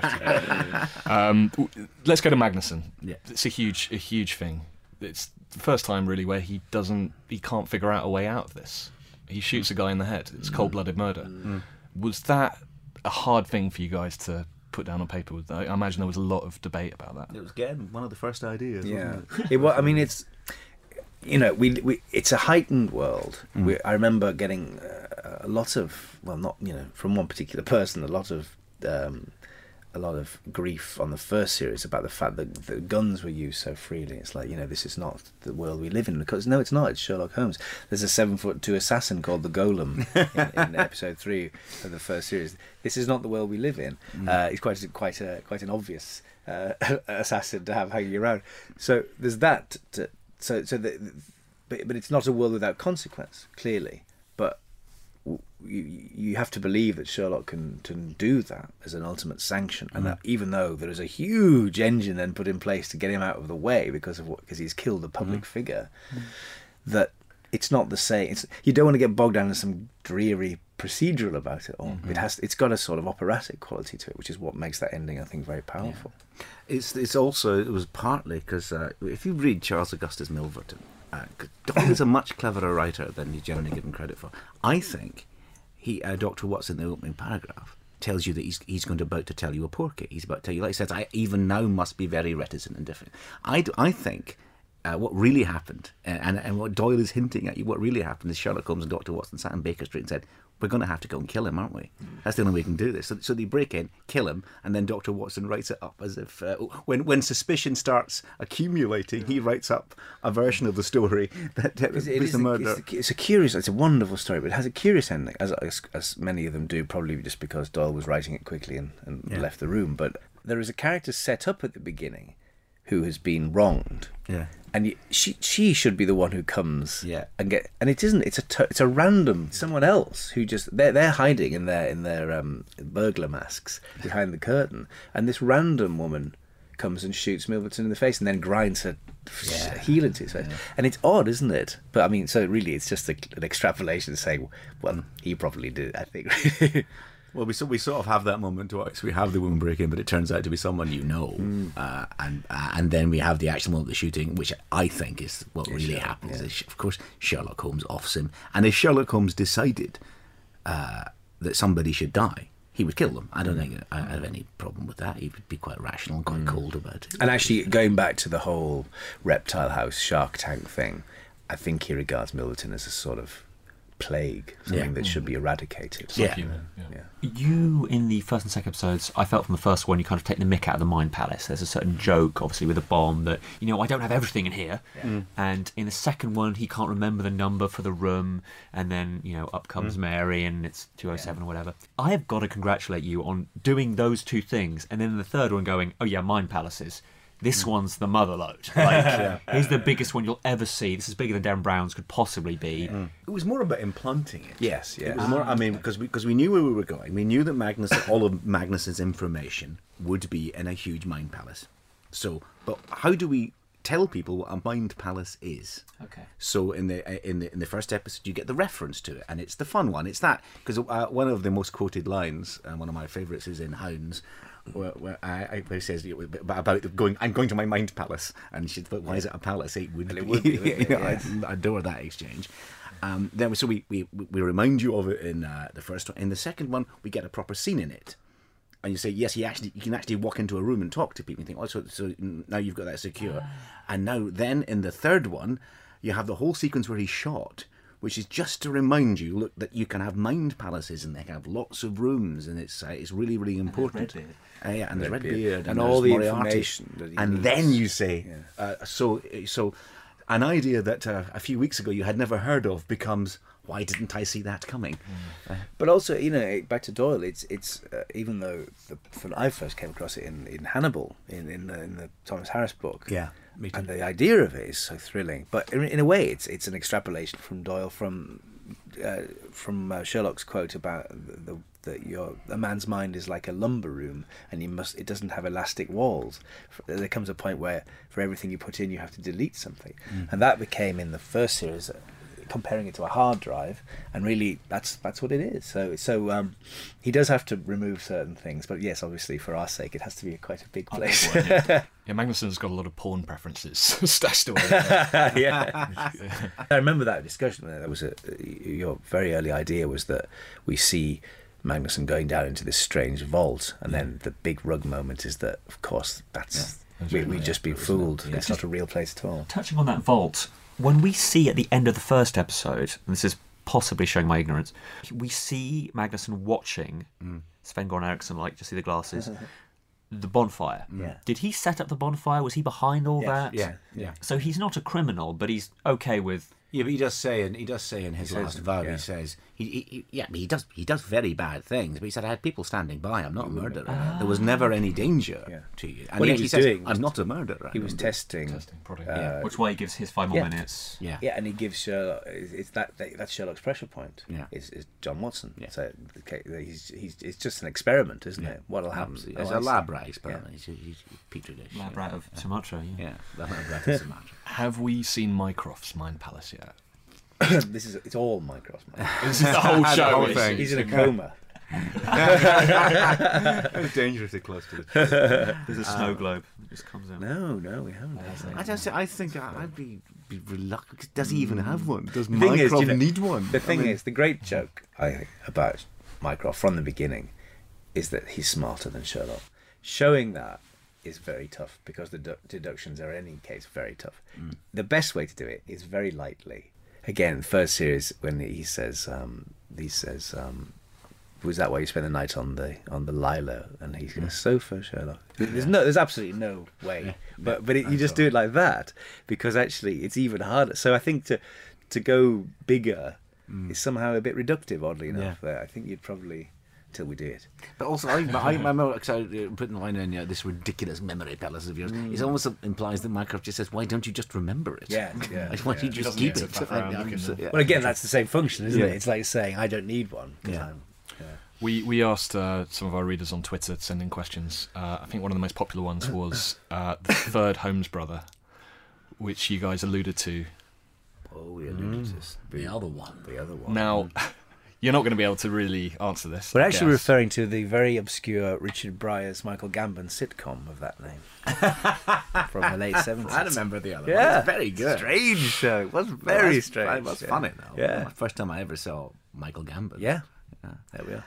big question. Let's go to Magnuson. Yeah. It's a huge thing. It's the first time really where he can't figure out a way out of this. He shoots a guy in the head. It's cold-blooded murder. Was that a hard thing for you guys to put down on paper? I imagine there was a lot of debate about that. It was again one of the first ideas. Yeah, I mean, it's it's a heightened world. I remember getting a lot of, well, not from one particular person, a lot of grief on the first series about the fact that the guns were used so freely. It's like, this is not the world we live in. Because no, it's not. It's Sherlock Holmes. There's a 7'2" assassin called the Golem in episode 3 of the first series. This is not the world we live in. He's quite an obvious assassin to have hanging around. So there's that. But it's not a world without consequence, clearly. But you have to believe that Sherlock can do that as an ultimate sanction, and that even though there is a huge engine then put in place to get him out of the way because he's killed a public figure, that it's not the same. You don't want to get bogged down in some dreary procedural about it all. It's got a sort of operatic quality to it, which is what makes that ending, I think, very powerful. It was partly because if you read Charles Augustus Milverton, Doyle is a much cleverer writer than he's generally given credit for. I think Dr. Watson in the opening paragraph tells you that he's about to tell you a porky. He's about to tell you, like he says, I even now must be very reticent and different. I think what really happened, and what Doyle is hinting at you, what really happened is Sherlock Holmes and Dr. Watson sat in Baker Street and said, we're going to have to go and kill him, aren't we? That's the only way we can do this. So they break in, kill him, and then Dr. Watson writes it up as if when suspicion starts accumulating, he writes up a version of the story that was the murder. It's a wonderful story, but it has a curious ending, as many of them do, probably just because Doyle was writing it quickly and left the room. But there is a character set up at the beginning who has been wronged. Yeah. And she should be the one who comes and it isn't. It's a random someone else who just they're hiding in their burglar masks behind the curtain, and this random woman comes and shoots Milverton in the face and then grinds her heel into his face. And it's odd, isn't it? But I mean, so really, it's just an extrapolation to say, well, he probably did, I think. Well, we sort of have that moment twice. We have the woman break in, but it turns out to be someone you know, and then we have the actual moment of the shooting, which I think is what really happens. Is, of course, Sherlock Holmes offs him, and if Sherlock Holmes decided that somebody should die, he would kill them. I don't think I have any problem with that. He would be quite rational and quite cold about it. And actually, going back to the whole reptile house shark tank thing, I think he regards Milverton as a sort of plague, something that should be eradicated. You, in the first and second episodes, I felt from the first one, you kind of take the mick out of the Mind Palace. There's a certain joke, obviously, with a bomb that, I don't have everything in here. And in the second one, he can't remember the number for the room, and then, up comes Mary, and it's 207 or whatever. I have got to congratulate you on doing those two things, and then in the third one going, oh yeah, Mind Palaces. This one's the mother load. Here's the biggest one you'll ever see. This is bigger than Dan Brown's could possibly be. It was more about implanting it. Yes. It was more. I mean, because we knew where we were going. We knew that all of Magnus's information would be in a huge mind palace. So, but how do we tell people what a mind palace is? Okay. So in the first episode, you get the reference to it, and it's the fun one. It's that because one of the most quoted lines, and one of my favourites, is in Hounds. Where he says about I'm going to my mind palace, and she's but why is it a palace? It would be. I adore that exchange. Then so we remind you of it in the first one. In the second one, we get a proper scene in it, and you say yes, you can actually walk into a room and talk to people. And think, so now you've got that secure, and now then in the third one, you have the whole sequence where he's shot, which is just to remind you, look, that you can have mind palaces and they can have lots of rooms, and it's really, really important. And there's Redbeard, and all the Moriarty. information that he and needs. Then you say, so an idea that a few weeks ago you had never heard of becomes, why didn't I see that coming? But also, back to Doyle, it's even though when I first came across it in Hannibal, in the Thomas Harris book, me too. And the idea of it is so thrilling. But in a way, it's an extrapolation from Doyle from Sherlock's quote about a man's mind is like a lumber room, and it doesn't have elastic walls. There comes a point where for everything you put in, you have to delete something, and that became in the first series. Comparing it to a hard drive, and really that's what it is. So he does have to remove certain things, but yes, obviously for our sake, it has to be quite a big place. Magnuson's got a lot of porn preferences stashed away. I remember that discussion. There was your very early idea was that we see Magnuson going down into this strange vault, and then the big rug moment is that, of course, we've just been fooled. It's not a real place at all. Touching on that vault, when we see at the end of the first episode, and this is possibly showing my ignorance, we see Magnuson watching Sven-Goran Eriksson, just see the glasses, the bonfire. Did he set up the bonfire? Was he behind all that? Yeah. So he's not a criminal, but he's okay with. Yeah, but he does say in his last vow, he says he does very bad things, but he said I had people standing by. I'm not a murderer. There was never any danger to you. And what he says, doing, I'm not a murderer. He was testing which is why he gives his 5 more minutes. Yeah, and he gives Sherlock. That's Sherlock's pressure point. Is John Watson. Yeah. So it's just an experiment, isn't it? What'll happen? It's a lab rat experiment. He's petri dish. Lab rat of Sumatra. Yeah, the lab rat of Sumatra. Have we seen Mycroft's Mind Palace yet? It's all Mycroft's Mind. This is the whole show. The whole thing. He's in a coma. It's dangerously close to the There's a snow globe that just comes out. No, we haven't. I think I'd be reluctant. Does he even have one? Does The thing is, Mycroft need one? The thing is, the great joke I think about Mycroft from the beginning is that he's smarter than Sherlock. Showing that is very tough because the deductions are in any case very tough. The best way to do it is very lightly again, first series when he says, was that why you spent the night on the Lilo? And he's going to sofa, Sherlock. There's absolutely no way. You just do it like that because actually it's even harder. So I think to go bigger is somehow a bit reductive, oddly enough. Yeah. I think you'd probably till we do it. But also, I'm excited putting the line in this ridiculous memory palace of yours. It almost implies that Mycroft just says, "Why don't you just remember it? Why don't you just keep it?" Well, again, that's the same function, isn't it? It's like saying, "I don't need one." We asked some of our readers on Twitter to send in questions. I think one of the most popular ones was the third Holmes brother, which you guys alluded to. Oh, we alluded to The other one. Now, you're not going to be able to really answer this. We're actually referring to the very obscure Richard Breyer's Michael Gambon sitcom of that name from the late 70s. I remember the other one. Yeah, It was very good. Strange show. It was very strange. It was funny, though. Yeah. The first time I ever saw Michael Gambon. Yeah. There we are.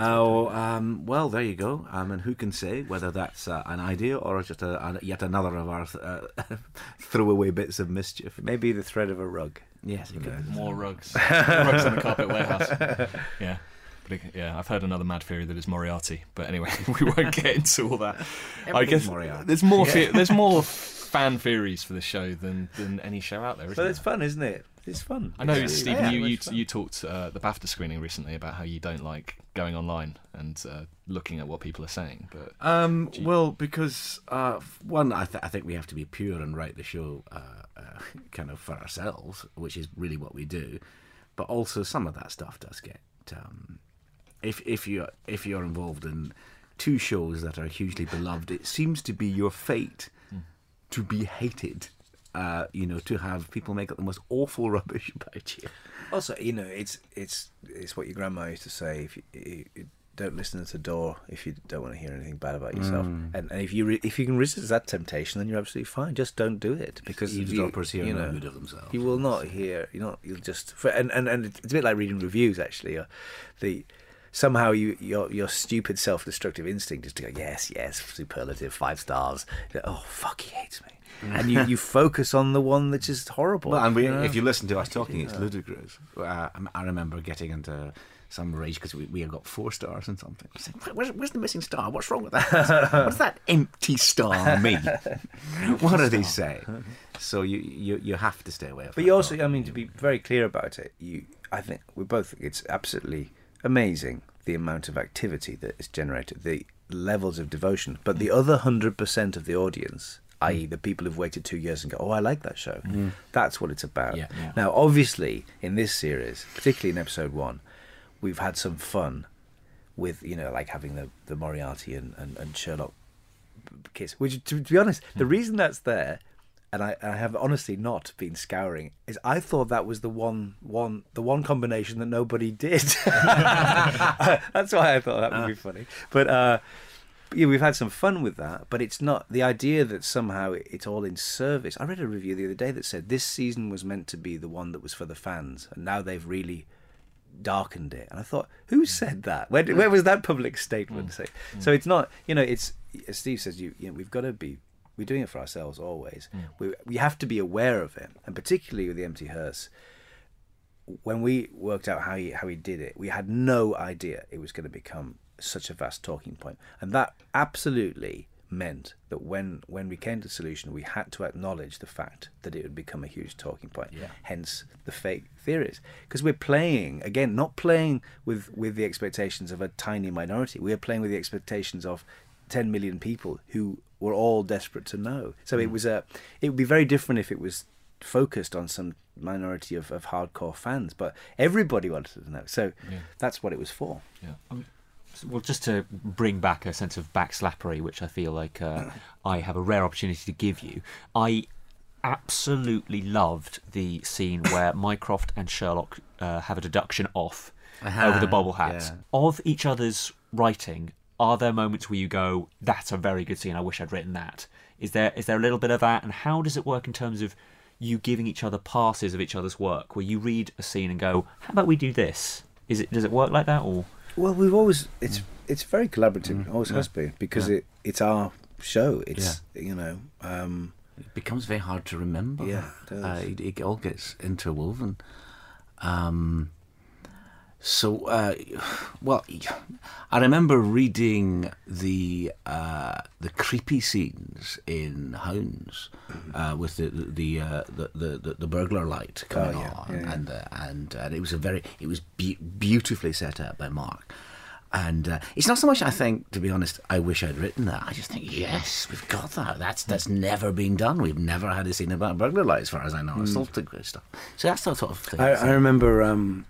Well, there you go. And who can say whether that's an idea or just yet another of our throwaway bits of mischief? Maybe the thread of a rug. Yes, it could. More rugs. Rugs in the carpet warehouse. Yeah. Yeah, I've heard another mad theory that it's Moriarty, but anyway, we won't get into all that. I guess Moriarty. there's more there's more fan theories for the show than any show out there, isn't But there? it's fun, isn't it? It's fun. I know, Stephen, you fun. you talked the BAFTA screening recently about how you don't like going online and looking at what people are saying. But well, because one, I think we have to be pure and write the show kind of for ourselves, which is really what we do. But also, some of that stuff does get if you're involved in two shows that are hugely beloved, it seems to be your fate to be hated. To have people make up the most awful rubbish about you. Also, it's what your grandma used to say: if you don't listen at the door if you don't want to hear anything bad about yourself, and if you can resist that temptation, then you're absolutely fine. Just don't do it because Eavesdroppers hear no good of themselves. You will not hear. You'll just and it's a bit like reading reviews. Actually, somehow your stupid self-destructive instinct is to go yes, superlative 5 stars. Oh fuck, he hates me. And you focus on the one that's just horrible. Well, and if you listen to us talking, it's ludicrous. I remember getting into some rage because we had got 4 stars and something. I was like, where's the missing star? What's wrong with that? What does that empty star mean? What do they say? So you have to stay away from it. But you also, to be very clear about it, I think we both think it's absolutely amazing the amount of activity that is generated, the levels of devotion. But the other 100% of the audience, i.e. the people who've waited 2 years and go, oh, I like that show. That's what it's about. Yeah. Now, obviously, in this series, particularly in episode 1, we've had some fun with, like having the Moriarty and Sherlock kiss. Which, to be honest, the reason that's there, and I have honestly not been scouring, is I thought that was the one combination that nobody did. That's why I thought that would be funny. But we've had some fun with that, but it's not the idea that somehow it's all in service. I read a review the other day that said this season was meant to be the one that was for the fans, and now they've really darkened it. And I thought, who said that? Where was that public statement? So it's not, it's, as Steve says, we've got to be, we're doing it for ourselves always. We have to be aware of it, and particularly with the Empty Hearse. When we worked out how he did it, we had no idea it was going to become such a vast talking point, and that absolutely meant that when we came to the solution, we had to acknowledge the fact that it would become a huge talking point. Hence the fake theories, because we're playing again, not playing with the expectations of a tiny minority. We are playing with the expectations of 10 million people who were all desperate to know. So it would be very different if it was focused on some minority of hardcore fans, but everybody wanted to know. So that's what it was for. Well, just to bring back a sense of backslappery, which I feel like I have a rare opportunity to give you, I absolutely loved the scene where Mycroft and Sherlock have a deduction off over the bobble hats. Yeah. Of each other's writing, are there moments where you go, that's a very good scene, I wish I'd written that? Is there a little bit of that? And how does it work in terms of you giving each other passes of each other's work, where you read a scene and go, how about we do this? Does it work like that, or...? Well, we've always it's very collaborative. Always has been, because it's our show. It's It becomes very hard to remember. Yeah, it does. It all gets interwoven. Well, I remember reading the creepy scenes in Hounds with the burglar light coming on, and it was beautifully set up by Mark. And it's not so much, I think, to be honest, I wish I'd written that. I just think, yes, we've got that. That's never been done. We've never had a scene about burglar light, as far as I know. It's all good stuff. So that's the sort of thing. I remember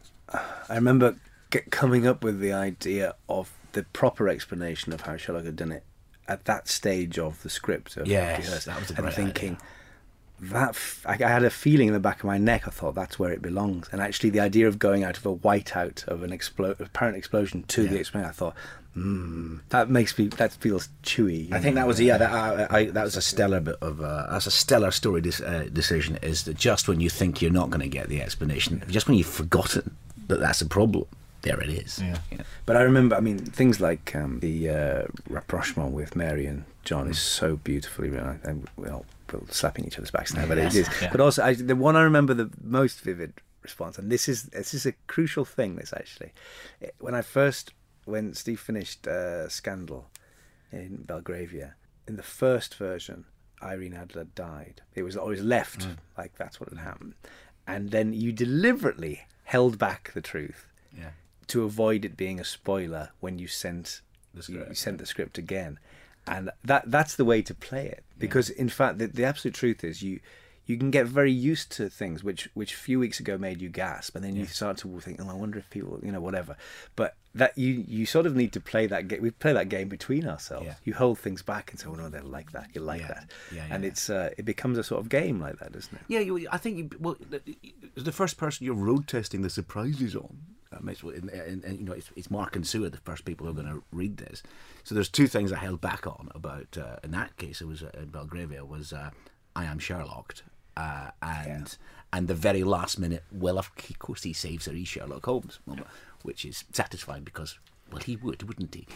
coming up with the idea of the proper explanation of how Sherlock had done it at that stage of the script. Yes, that was a great thinking, idea. I had a feeling in the back of my neck. I thought that's where it belongs. And actually, the idea of going out of a whiteout of an apparent explosion to the explosion, I thought, that feels chewy. I think that was that was a stellar bit of that's a stellar story decision. Is that just when you think you're not going to get the explanation, just when you've forgotten that that's a problem, there it is. Yeah. But I remember, things like the rapprochement with Mary and John is so beautifully written. And we're slapping each other's backs now, but it is. Yeah. But also, the one I remember the most vivid response, and this is a crucial thing. This actually, when Steve finished Scandal in Belgravia, in the first version, Irene Adler died. It was always left like that's what had happened, and then you deliberately held back the truth to avoid it being a spoiler when you sent the script again. And that's the way to play it, because in fact the absolute truth is you can get very used to things which a few weeks ago made you gasp, and then you start to think, I wonder if people, whatever. But that you sort of need to play that game. We play that game between ourselves. Yeah. You hold things back and say, oh no, they'll like that. You like that, and it's it becomes a sort of game like that, doesn't it? Yeah, I think the first person you're road testing the surprises on. And it's Mark and Sue are the first people who are going to read this. So there's two things I held back on about. In that case, it was in Belgravia was I am Sherlocked, and the very last minute. Well, of course he saves her. He's Sherlock Holmes, which is satisfying because he would, wouldn't he?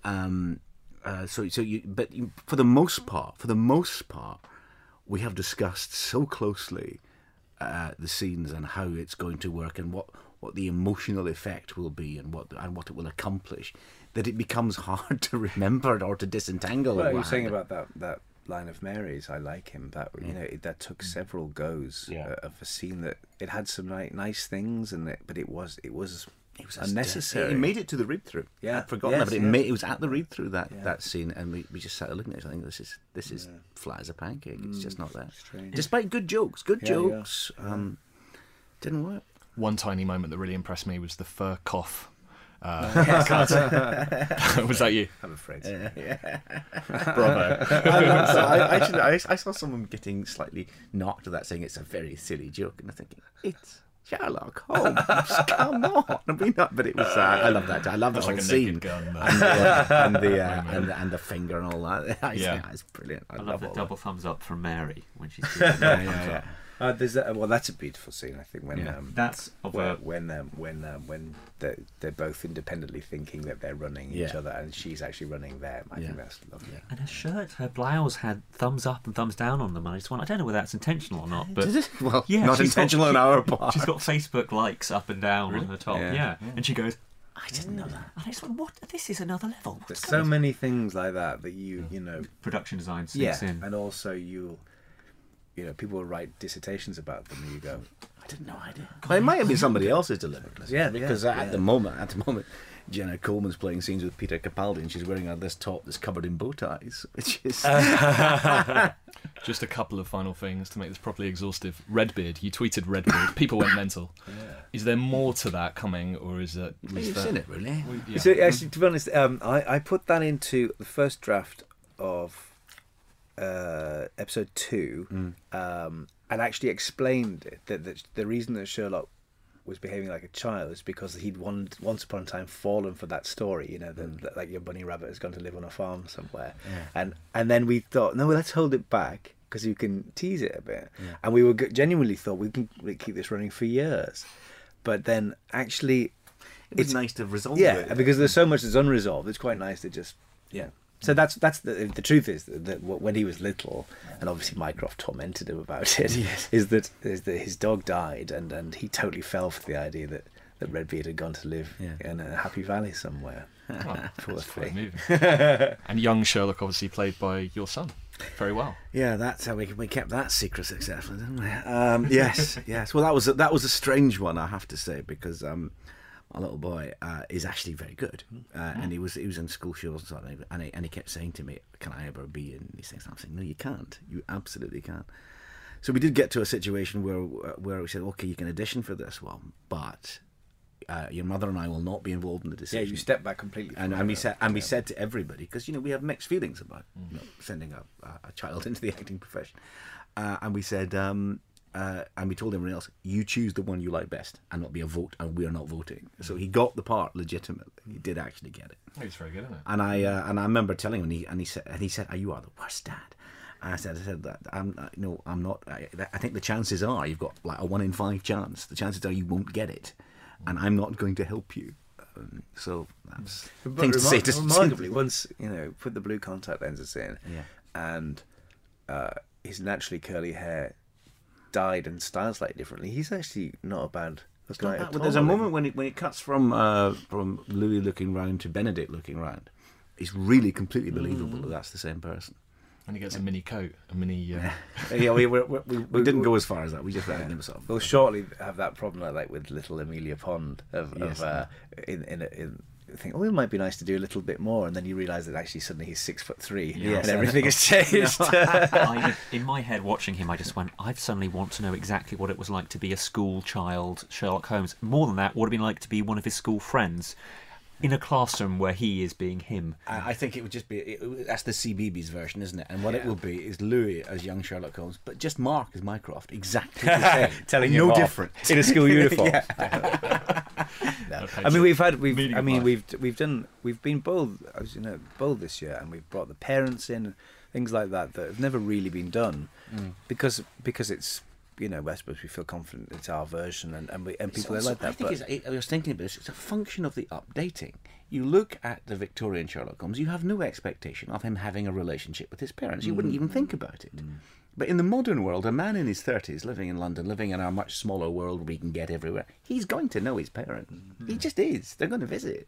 But for the most part, we have discussed so closely the scenes and how it's going to work and what the emotional effect will be and what it will accomplish, that it becomes hard to remember or to disentangle. Well, you were saying about that line of Mary's, I like him. That that took several goes of a scene that it had some nice things, but it was unnecessary. It made it to the read through. Yeah, I'd forgotten that, but it was at the read through that scene, and we just sat looking at it. I think this is flat as a pancake. It's just not there. Strange. Despite good jokes, didn't work. One tiny moment that really impressed me was the fur cough. Was that you? I'm afraid. Bravo. I saw someone getting slightly knocked at that, saying it's a very silly joke, and I'm thinking, it's Sherlock Holmes. Come on. But it was. I love that. I love the whole scene. Gun, and the finger and all that. It's brilliant. I love the double thumbs up from Mary when she's There's that. Well, that's a beautiful scene. I think when they're both independently thinking that they're running each other, and she's actually running them. I think that's lovely. And her shirt, her blouse had thumbs up and thumbs down on them. And I don't know whether that's intentional or not. But not intentional on our part. She's got Facebook likes up and down on her top. Yeah. And she goes, I didn't know that. And I just went, what? This is another level. There's so many things like that you production design sinks in, and also people will write dissertations about them, and you go, I didn't know idea. Well, it might have been somebody else's delivery. Because at the moment, Jenna Coleman's playing scenes with Peter Capaldi, and she's wearing this top that's covered in bow ties, which is just a couple of final things to make this properly exhaustive. Redbeard, you tweeted Redbeard. People went mental. Is there more to that coming, or is it? You've seen it, really? So actually, to be honest, I put that into the first draft of episode 2, and actually explained it, that the reason that Sherlock was behaving like a child is because he'd once upon a time fallen for that story, that like your bunny rabbit has gone to live on a farm somewhere, and then we thought, no, let's hold it back because you can tease it a bit, and we genuinely thought we can keep this running for years, but then actually it's nice to resolve it. Yeah, because there's so much that's unresolved. It's quite nice to just So that's the truth is that when he was little, and obviously Mycroft tormented him about it, is that his dog died, and he totally fell for the idea that Redbeard had gone to live in a happy valley somewhere. Oh, Poor that's quite thing. moving. And young Sherlock, obviously played by your son, very well. Yeah, that's how we kept that secret successfully, didn't we? Yes. Well, that was a strange one, I have to say, because my little boy is actually very good, and he was in school shows and something, and he kept saying to me, "Can I ever be in these things?" I'm saying, "No, you can't. You absolutely can't." So we did get to a situation where we said, "Okay, you can audition for this one, but your mother and I will not be involved in the decision." Yeah, you stepped back completely. And we said to everybody, because we have mixed feelings about sending a child into the acting profession, and we said, and we told everyone else, you choose the one you like best, and not be a vote, and we are not voting. So he got the part legitimately. He did actually get it. He's very good, isn't it? And I remember telling him, and he said, "Oh, you are the worst dad." And I said that I'm not. I think the chances are you've got like a 1 in 5 chance. The chances are you won't get it, and I'm not going to help you. So that's thing to say. Remarkably, once put the blue contact lenses in, and his naturally curly hair dyed and styled slightly differently, he's actually not a bad looking at all. There's a moment when it cuts from Louis looking round to Benedict looking round. It's really completely believable that that's the same person. And he gets a mini coat, a mini... Yeah, we didn't go as far as that. We just let him sort of... We'll shortly have that problem like with little Amelia Pond think, oh, it might be nice to do a little bit more, and then you realise that actually suddenly he's 6'3", and everything has changed. In my head, watching him, I just went, I suddenly want to know exactly what it was like to be a school child Sherlock Holmes. More than that, what it'd been like to be one of his school friends in a classroom where he is being him. I think it would just be... that's the CBeebies version, isn't it? And what it will be is Louis as young Sherlock Holmes, but just Mark as Mycroft. Exactly the same. Telling you no off different. In a school uniform. No. I mean, we've been bold, as you know, bold this year, and we've brought the parents in, things like that have never really been done, because it's, I suppose we feel confident it's our version, and people are like that. I was thinking about this. It's a function of the updating. You look at the Victorian Sherlock Holmes, you have no expectation of him having a relationship with his parents. You wouldn't even think about it. But in the modern world, a man in his 30s, living in London, living in our much smaller world where we can get everywhere, he's going to know his parents. He just is. They're going to visit.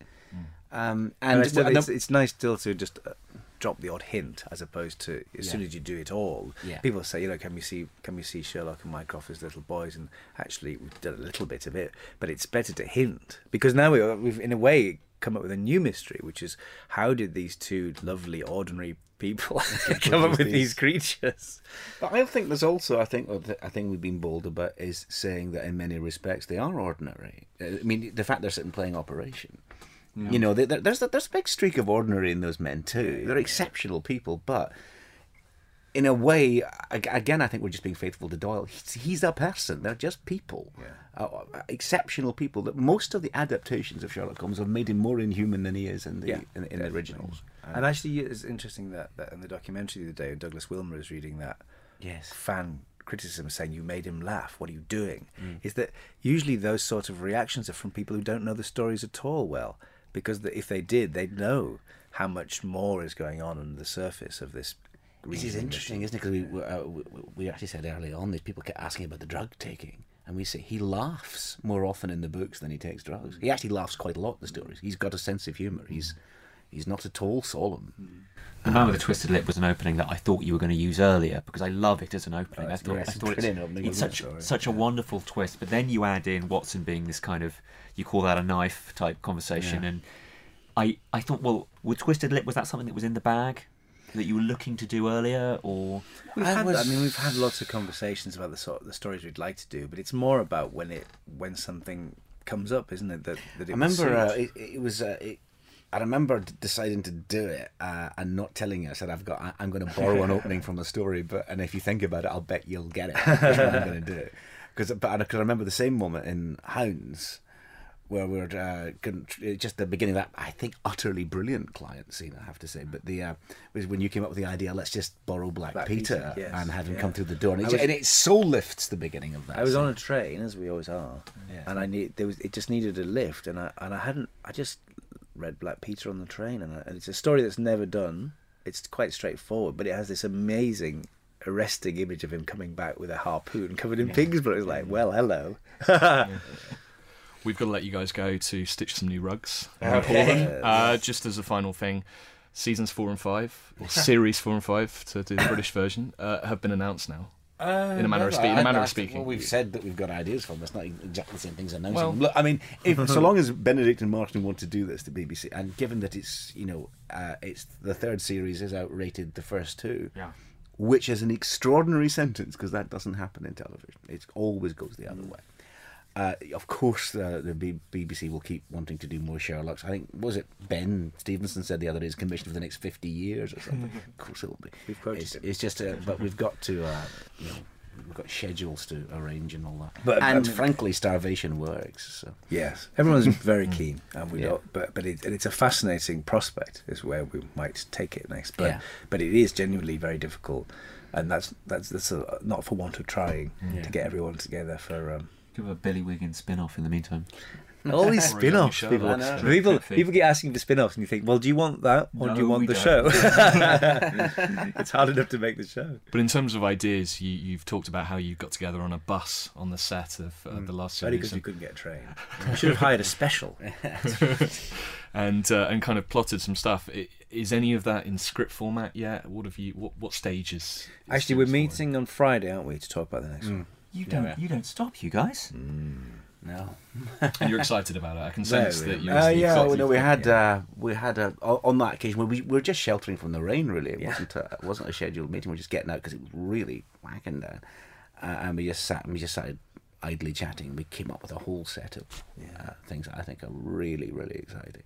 It's nice still to just drop the odd hint, as opposed to as soon as you do it all. People say, can we see Sherlock and Mycroft as little boys? And actually, we've done a little bit of it, but it's better to hint, because now we've in a way come up with a new mystery, which is how did these two lovely ordinary people come up with these creatures? But I think there's also a thing we've been bold about is saying that in many respects they are ordinary. I mean, the fact they're sitting playing Operation. There's a big streak of ordinary in those men too. They're exceptional people, but in a way, again, I think we're just being faithful to Doyle. He's a person. They're just people, exceptional people. That most of the adaptations of Sherlock Holmes have made him more inhuman than he is in the originals. And actually, it's interesting that in the documentary the other day, Douglas Wilmer is reading that fan criticism saying you made him laugh. What are you doing? Is that usually those sort of reactions are from people who don't know the stories at all well. Because if they did, they'd know how much more is going on under the surface of this. This is interesting, isn't it? Because we actually said early on, these people kept asking about the drug taking, and we say he laughs more often in the books than he takes drugs. He actually laughs quite a lot in the stories. He's got a sense of humour. He's not at all solemn. The Man with the Twisted Lip was an opening that I thought you were going to use earlier, because I love it as an opening. I thought it's such a wonderful twist. But then you add in Watson being this kind of, you call that a knife type conversation, and I thought, well, with Twisted Lip, was that something that was in the bag that you were looking to do earlier, or? We've had lots of conversations about the stories we'd like to do, but it's more about when something comes up, isn't it? That it I remember deciding to do it and not telling you. I said, I'm going to borrow an opening from the story, and if you think about it, I'll bet you'll get it. That's what I'm going to do. But I can remember the same moment in Hounds, where we're just the beginning of that, I think, utterly brilliant client scene, I have to say. But was when you came up with the idea, let's just borrow Black Peter and have him come through the door, and it so lifts the beginning of that. I was on a train, as we always are, and it just needed a lift, and I just read Black Peter on the train, and it's a story that's never done it's quite straightforward, but it has this amazing arresting image of him coming back with a harpoon covered in pig's blood. It's like, well, hello. We've got to let you guys go to stitch some new rugs. Okay. Just as a final thing, seasons 4 and 5, or series 4 and 5 to do the British version, have been announced now. In a manner of speaking. Well, we've said that we've got ideas from. It's not exactly the same things announcing. Well, Look, I mean, if so long as Benedict and Martin want to do this to BBC, and given that it's it's the third series is outrated the first two, which is an extraordinary sentence because that doesn't happen in television. It always goes the other way. Of course, the BBC will keep wanting to do more Sherlocks. I think, was it Ben Stevenson said the other day, it's commissioned for the next 50 years or something. Of course it will be. We've quoted him. It's just, but we've got to, we've got schedules to arrange and all that. But frankly, starvation works. So. Yes, everyone's very keen, and we don't. But it's a fascinating prospect. Is where we might take it next. But it is genuinely very difficult, and that's not for want of trying to get everyone together for. Give a Billy Wiggins spin-off in the meantime. All these spin-offs, people get asking for spin-offs, and you think, well, do you want that, or do you want the show? It's hard enough to make the show. But in terms of ideas, you've talked about how you got together on a bus on the set of the last series. Only because you couldn't get a train. You should have hired a special. and kind of plotted some stuff. Is any of that in script format yet? What stages? Actually, we're meeting on Friday, aren't we, to talk about the next one? You don't stop, you guys. No. And you're excited about it. I can sense that you're we had on that occasion where we were just sheltering from the rain. Really, it wasn't a scheduled meeting. We were just getting out because it was really whacking down, and we just started idly chatting. We came up with a whole set of things that I think are really, really exciting.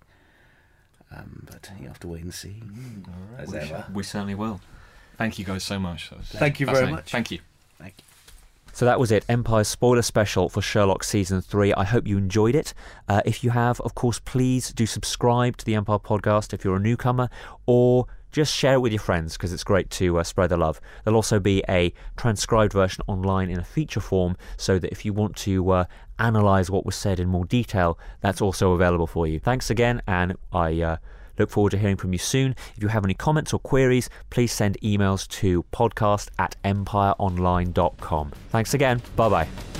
But you have to wait and see. All right. We certainly will. Thank you guys so much. Thank you very much. Thank you. Thank you. So that was it, Empire's spoiler special for Sherlock Season 3. I hope you enjoyed it. If you have, of course, please do subscribe to the Empire podcast if you're a newcomer, or just share it with your friends because it's great to spread the love. There'll also be a transcribed version online in a feature form so that if you want to analyse what was said in more detail, that's also available for you. Thanks again, and I look forward to hearing from you soon. If you have any comments or queries, please send emails to podcast@empireonline.com. Thanks again. Bye-bye.